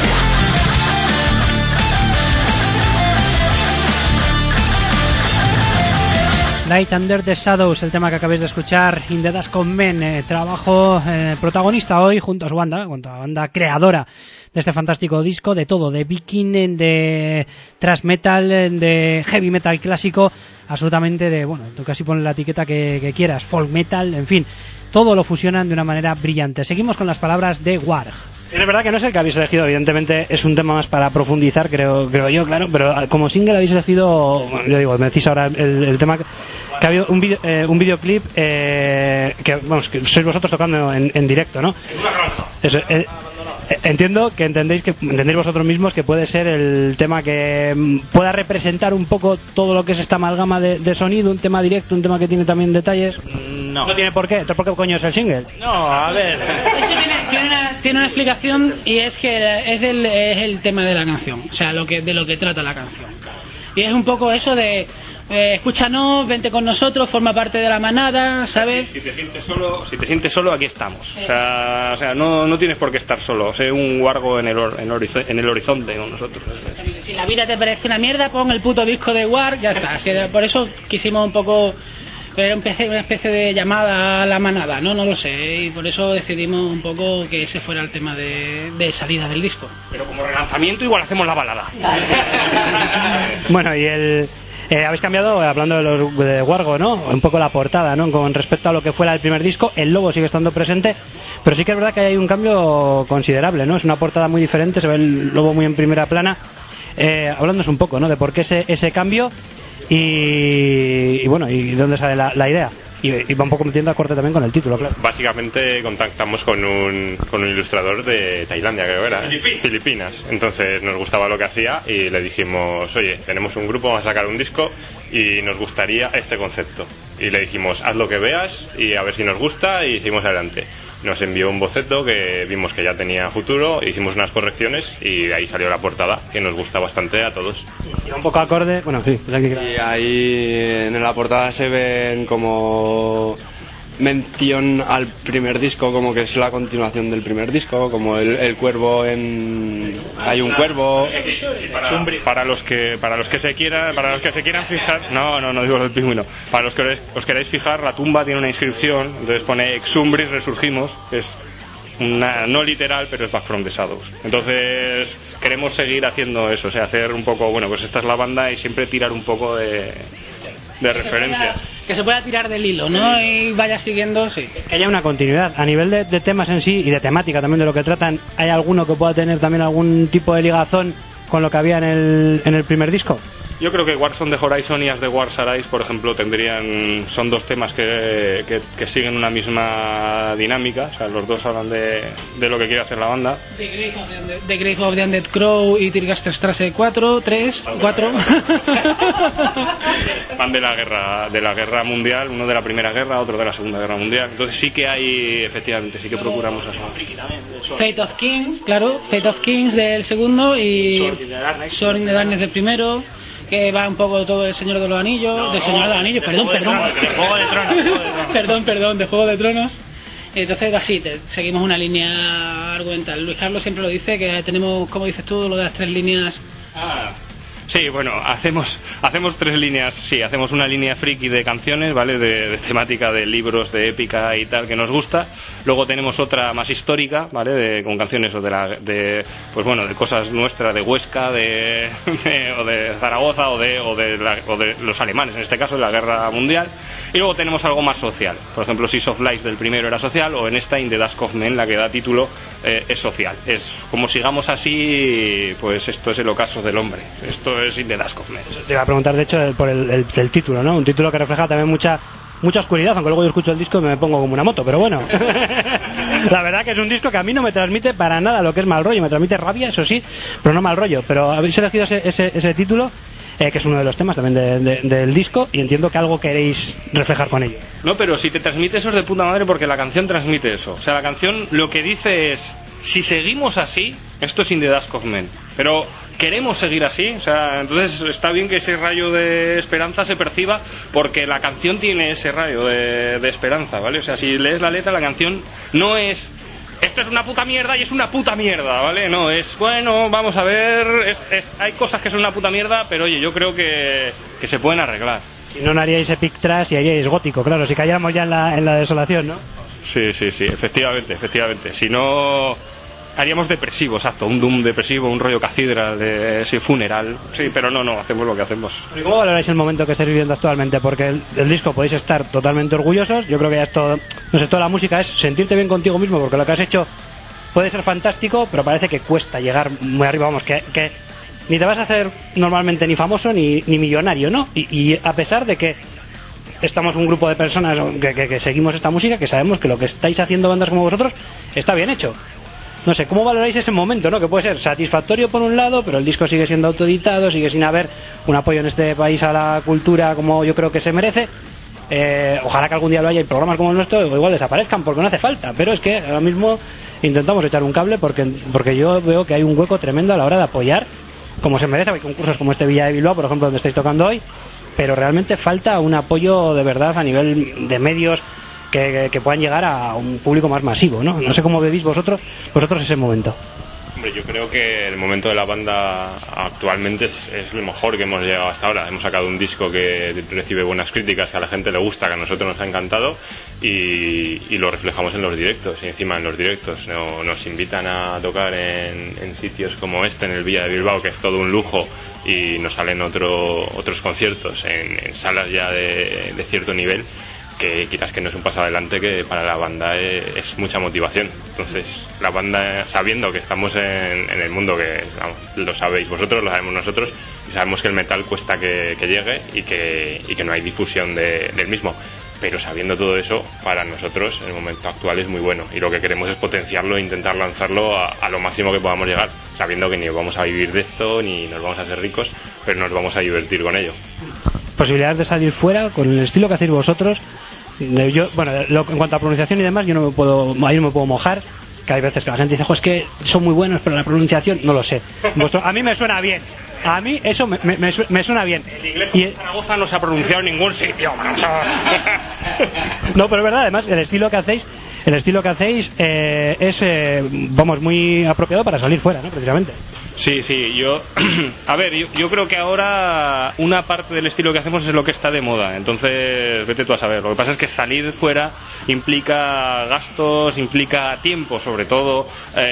Light Under the Shadows, el tema que acabáis de escuchar, In the Dusk of Men, eh, trabajo eh, protagonista hoy junto a su banda, junto a la banda creadora de este fantástico disco, de todo, de viking, de thrash metal, de heavy metal clásico, absolutamente de, bueno, tú casi pones la etiqueta que, que quieras, folk metal, en fin, todo lo fusionan de una manera brillante. Seguimos con las palabras de Warg. Es verdad que no es el que habéis elegido, evidentemente es un tema más para profundizar, creo creo yo, claro, pero como single habéis elegido, bueno, yo digo, me decís ahora el, el tema que ha habido un video, eh, un videoclip eh, que, vamos, que sois vosotros tocando en, en directo, ¿no? En una granja. Eso, eh, entiendo que entendéis que entendéis vosotros mismos que puede ser el tema que pueda representar un poco todo lo que es esta amalgama de, de sonido, un tema directo, un tema que tiene también detalles. No. No tiene por qué. Entonces, ¿por qué coño es el single? No, a ver. Eso tiene, tiene, una, tiene una explicación y es que es, del, es el tema de la canción, o sea, lo que de lo que trata la canción. Y es un poco eso de eh, escúchanos, vente con nosotros, forma parte de la manada, ¿sabes? Si, si te sientes solo, si te sientes solo, aquí estamos. O sea, o sea no, no tienes por qué estar solo. Sé un wargo en el, or, en, horizo, en el horizonte con nosotros. Si la vida te parece una mierda, pon el puto disco de Warg, ya está. Así, por eso quisimos un poco... Era una especie de llamada a la manada, ¿no? No lo sé. Y por eso decidimos un poco que ese fuera el tema de, de salida del disco. Pero como relanzamiento igual hacemos la balada. Bueno, y el... Eh, habéis cambiado, hablando de los de Wargo, ¿no? Un poco la portada, ¿no? Con respecto a lo que fuera el primer disco, el logo sigue estando presente, pero sí que es verdad que hay un cambio considerable, ¿no? Es una portada muy diferente, se ve el logo muy en primera plana. Eh, hablándonos un poco, ¿no? De por qué ese, ese cambio y, y bueno, y de dónde sale la, la idea. Y, y va un poco metiendo a corte también con el título, claro. Básicamente contactamos con un, con un ilustrador de Tailandia, creo que era, Filipinas. Filipinas. Entonces nos gustaba lo que hacía y le dijimos, oye, tenemos un grupo, vamos a sacar un disco y nos gustaría este concepto. Y le dijimos, haz lo que veas y a ver si nos gusta, y hicimos adelante. Nos envió un boceto que vimos que ya tenía futuro, hicimos unas correcciones y de ahí salió la portada, que nos gusta bastante a todos. Y un poco acorde, bueno, sí. Pues aquí... Y ahí en la portada se ven como mención al primer disco, como que es la continuación del primer disco, como el, el cuervo en... hay un cuervo. Para, para los que para los que se quieran para los que se quieran fijar, no no no digo lo del pingüino, para los que os, os queráis fijar, la tumba tiene una inscripción, entonces pone Exumbris resurgimos, es una, no literal, pero es Back from the Shadows. Entonces queremos seguir haciendo eso, o sea, hacer un poco, bueno, pues esta es la banda y siempre tirar un poco de de que referencia. Se pueda, que se pueda tirar del hilo, ¿no? Y vaya siguiendo, sí. Que haya una continuidad. A nivel de, de temas en sí y de temática también de lo que tratan, ¿hay alguno que pueda tener también algún tipo de ligazón con lo que había en el, en el primer disco? Yo creo que Wars on the Horizon y As the Wars Arise, por ejemplo, tendrían, son dos temas que, que, que siguen una misma dinámica, o sea, los dos hablan de, de lo que quiere hacer la banda. The Grave of the Undead, the Grave of the Undead Crow y Tirgasterstrasse cuatro, tres, cuatro. Van de la guerra, de la guerra mundial, uno de la primera guerra, otro de la segunda guerra mundial. Entonces sí que hay, efectivamente, sí que procuramos eso. Fate of Kings, claro, Fate of Kings del segundo y Sword in the Darkness del primero, que va un poco todo el Señor de los Anillos, no, del Señor de los Anillos, perdón, perdón. De Juego de Tronos. perdón, perdón, de Juego de Tronos. Entonces así, te, seguimos una línea argumental. Luis Carlos siempre lo dice, que tenemos, como dices tú, lo de las tres líneas. Ah. Sí, bueno, hacemos hacemos tres líneas, sí, hacemos una línea friki de canciones, ¿vale? De, de temática de libros, de épica y tal, que nos gusta. Luego tenemos otra más histórica, ¿vale? De, con canciones o de, la, de, pues bueno, de cosas nuestras, de Huesca, de, de, o de Zaragoza, o de, o, de la, o de los alemanes, en este caso, de la Guerra Mundial. Y luego tenemos algo más social. Por ejemplo, Seas of Lies del primero era social, o en esta, In the Dusk of Men, la que da título, eh, es social. Es como sigamos así, pues esto es el ocaso del hombre. Esto es In the Dusk of Men. Te iba a preguntar, de hecho, por el, el, el título, ¿no? Un título que refleja también mucha mucha oscuridad, aunque luego yo escucho el disco y me pongo como una moto, pero bueno. La verdad que es un disco que a mí no me transmite para nada lo que es mal rollo, me transmite rabia, eso sí, pero no mal rollo. Pero habéis elegido ese, ese, ese título, eh, que es uno de los temas también de, de, del disco, y entiendo que algo queréis reflejar con ello. No, pero si te transmite eso es de puta madre, porque la canción transmite eso. O sea, la canción lo que dice es... si seguimos así, esto es In the Dusk of Men, pero queremos seguir así, o sea, entonces está bien que ese rayo de esperanza se perciba, porque la canción tiene ese rayo de, de esperanza, ¿vale? O sea, si lees la letra, la canción no es esto es una puta mierda y es una puta mierda, ¿vale? No, es bueno, vamos a ver, es, es, hay cosas que son una puta mierda, pero oye, yo creo que, que se pueden arreglar. Si no, no haríais epic trash y haríais gótico, claro, si cayéramos ya en la, en la desolación, ¿no? Sí, sí, sí, efectivamente, efectivamente. Si no, haríamos depresivo, exacto, un doom depresivo, un rollo cathedral, de, sí, funeral, sí, pero no, no, hacemos lo que hacemos. ¿Y cómo valoráis el momento que estáis viviendo actualmente? Porque el, el disco podéis estar totalmente orgullosos, yo creo que ya es todo, no sé, toda la música es sentirte bien contigo mismo, porque lo que has hecho puede ser fantástico, pero parece que cuesta llegar muy arriba, vamos, que, que ni te vas a hacer normalmente ni famoso ni, ni millonario, ¿no? Y, y a pesar de que estamos un grupo de personas que, que, que seguimos esta música, que sabemos que lo que estáis haciendo bandas como vosotros está bien hecho. No sé, ¿cómo valoráis ese momento, no? Que puede ser satisfactorio por un lado, pero el disco sigue siendo autoeditado, sigue sin haber un apoyo en este país a la cultura como yo creo que se merece. Eh, ojalá que algún día lo haya y programas como el nuestro igual desaparezcan, porque no hace falta. Pero es que ahora mismo intentamos echar un cable porque, porque yo veo que hay un hueco tremendo a la hora de apoyar como se merece. Hay concursos como este Villa de Bilbao, por ejemplo, donde estáis tocando hoy, pero realmente falta un apoyo de verdad a nivel de medios que, que, que puedan llegar a un público más masivo, ¿no? No sé cómo veis vosotros vosotros ese momento. Hombre, yo creo que el momento de la banda actualmente es, es lo mejor que hemos llegado hasta ahora. Hemos sacado un disco que recibe buenas críticas, que a la gente le gusta, que a nosotros nos ha encantado, y, y lo reflejamos en los directos. Y encima en los directos no, nos invitan a tocar en, en sitios como este, en el Villa de Bilbao, que es todo un lujo, y nos salen otro, otros conciertos en, en salas ya de, de cierto nivel, que quizás que no es un paso adelante, que para la banda es, es mucha motivación. Entonces la banda, sabiendo que estamos en, en el mundo, que vamos, lo sabéis vosotros, lo sabemos nosotros, y sabemos que el metal cuesta que, que llegue y que, y que no hay difusión de, del mismo, pero sabiendo todo eso, para nosotros en el momento actual es muy bueno, y lo que queremos es potenciarlo e intentar lanzarlo a, a lo máximo que podamos llegar, sabiendo que ni vamos a vivir de esto ni nos vamos a hacer ricos, pero nos vamos a divertir con ello. Posibilidades de salir fuera con el estilo que hacéis vosotros. Yo, bueno, lo, en cuanto a pronunciación y demás, yo no me puedo, ahí no me puedo mojar, que hay veces que la gente dice, jo, es que son muy buenos, pero la pronunciación no lo sé. Vuestro, a mí me suena bien, a mí eso me, me, me suena bien. El inglés y Zaragoza no se ha pronunciado en ningún sitio, macho. No, pero es verdad, además el estilo que hacéis, el estilo que hacéis eh, es, eh, vamos, muy apropiado para salir fuera, ¿no? Precisamente. Sí, sí, yo... A ver, yo, yo creo que ahora una parte del estilo que hacemos es lo que está de moda, entonces vete tú a saber. Lo que pasa es que salir fuera implica gastos, implica tiempo sobre todo,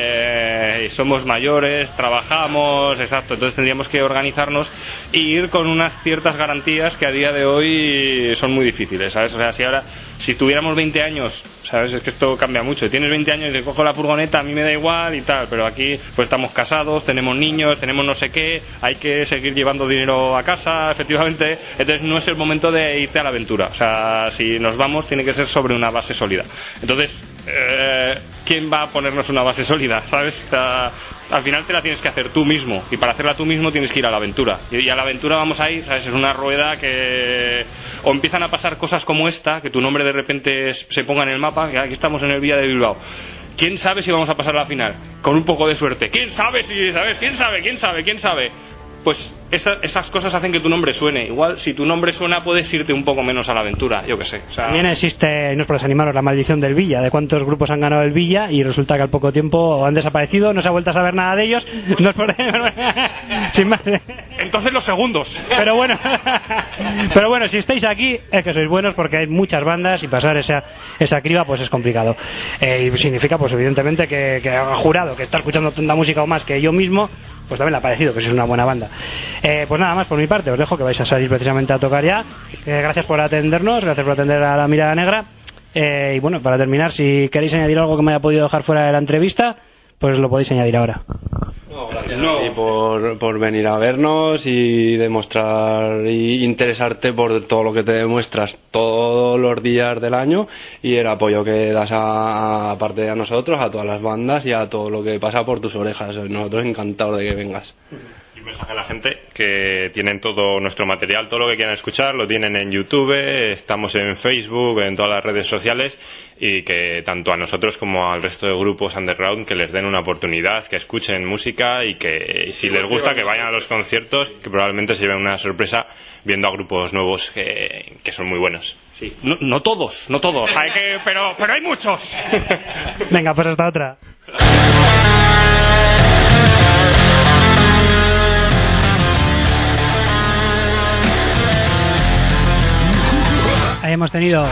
eh, somos mayores, trabajamos, exacto, entonces tendríamos que organizarnos e ir con unas ciertas garantías que a día de hoy son muy difíciles, ¿sabes? O sea, si ahora, si tuviéramos veinte años... ¿Sabes? Es que esto cambia mucho. Tienes veinte años y te cojo la furgoneta, a mí me da igual y tal, pero aquí pues estamos casados, tenemos niños, tenemos no sé qué, hay que seguir llevando dinero a casa, efectivamente, entonces no es el momento de irte a la aventura. O sea, si nos vamos tiene que ser sobre una base sólida. Entonces, eh, ¿quién va a ponernos una base sólida? ¿Sabes? Está... Al final te la tienes que hacer tú mismo, y para hacerla tú mismo tienes que ir a la aventura, y a la aventura vamos a ir, ¿sabes? Es una rueda que o empiezan a pasar cosas como esta, que tu nombre de repente se ponga en el mapa, que aquí estamos en el Villa de Bilbao. ¿Quién sabe si vamos a pasar a la final? Con un poco de suerte. ¿Quién sabe si, sabes? ¿Quién sabe? ¿Quién sabe? ¿Quién sabe? Pues esa, esas cosas hacen que tu nombre suene. Igual, si tu nombre suena, puedes irte un poco menos a la aventura, yo qué sé. O sea... También existe, no es por desanimaros, la maldición del Villa, de cuántos grupos han ganado el Villa y resulta que al poco tiempo han desaparecido, no se ha vuelto a saber nada de ellos. No es por... Sin más. Entonces los segundos. Pero bueno, pero bueno, si estáis aquí es que sois buenos, porque hay muchas bandas y pasar esa, esa criba pues es complicado. Eh, y significa pues evidentemente que, que ha jurado que está escuchando tanta música o más que yo mismo, pues también le ha parecido que sois una buena banda. Eh, pues nada más por mi parte, os dejo, que vais a salir precisamente a tocar ya. Eh, gracias por atendernos, gracias por atender a la Mirada Negra. Eh, y bueno, para terminar, si queréis añadir algo que me haya podido dejar fuera de la entrevista, pues lo podéis añadir ahora. No, gracias no. Y por, por venir a vernos y demostrar y interesarte por todo lo que te demuestras todos los días del año, y el apoyo que das a, aparte de a nosotros, a todas las bandas y a todo lo que pasa por tus orejas. Nosotros encantados de que vengas. un mensaje a la gente que tienen todo nuestro material, todo lo que quieran escuchar, lo tienen en YouTube, estamos en Facebook, en todas las redes sociales, y que tanto a nosotros como al resto de grupos underground que les den una oportunidad, que escuchen música y que si les gusta que vayan a los conciertos, que probablemente se lleven una sorpresa viendo a grupos nuevos que, que son muy buenos. Sí. No, no todos, no todos, hay que, pero, pero hay muchos. Venga, pues hasta otra. Ahí hemos tenido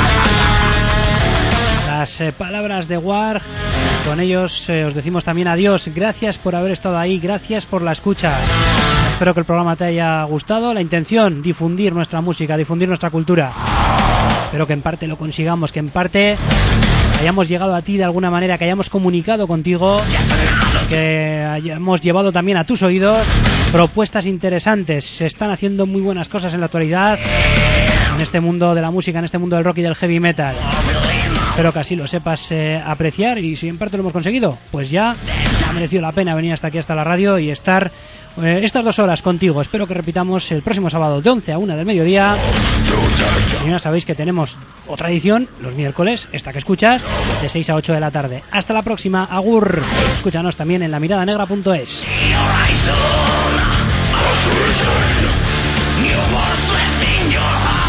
las eh, palabras de Warg. Con ellos eh, os decimos también adiós. Gracias por haber estado ahí, gracias por la escucha. Espero que el programa te haya gustado. La intención, difundir nuestra música, difundir nuestra cultura. Espero que en parte lo consigamos, que en parte hayamos llegado a ti de alguna manera, que hayamos comunicado contigo, que hayamos llevado también a tus oídos propuestas interesantes. Se están haciendo muy buenas cosas en la actualidad en este mundo de la música, en este mundo del rock y del heavy metal. Espero que así lo sepas eh, apreciar, y si en parte lo hemos conseguido, pues ya ha merecido la pena venir hasta aquí, hasta la radio, y estar eh, estas dos horas contigo. Espero que repitamos el próximo sábado de once a una del mediodía. Y ya sabéis que tenemos otra edición los miércoles, esta que escuchas, de seis a ocho de la tarde. Hasta la próxima, agur. Escúchanos también en la mirada negra punto es. You must let in your heart.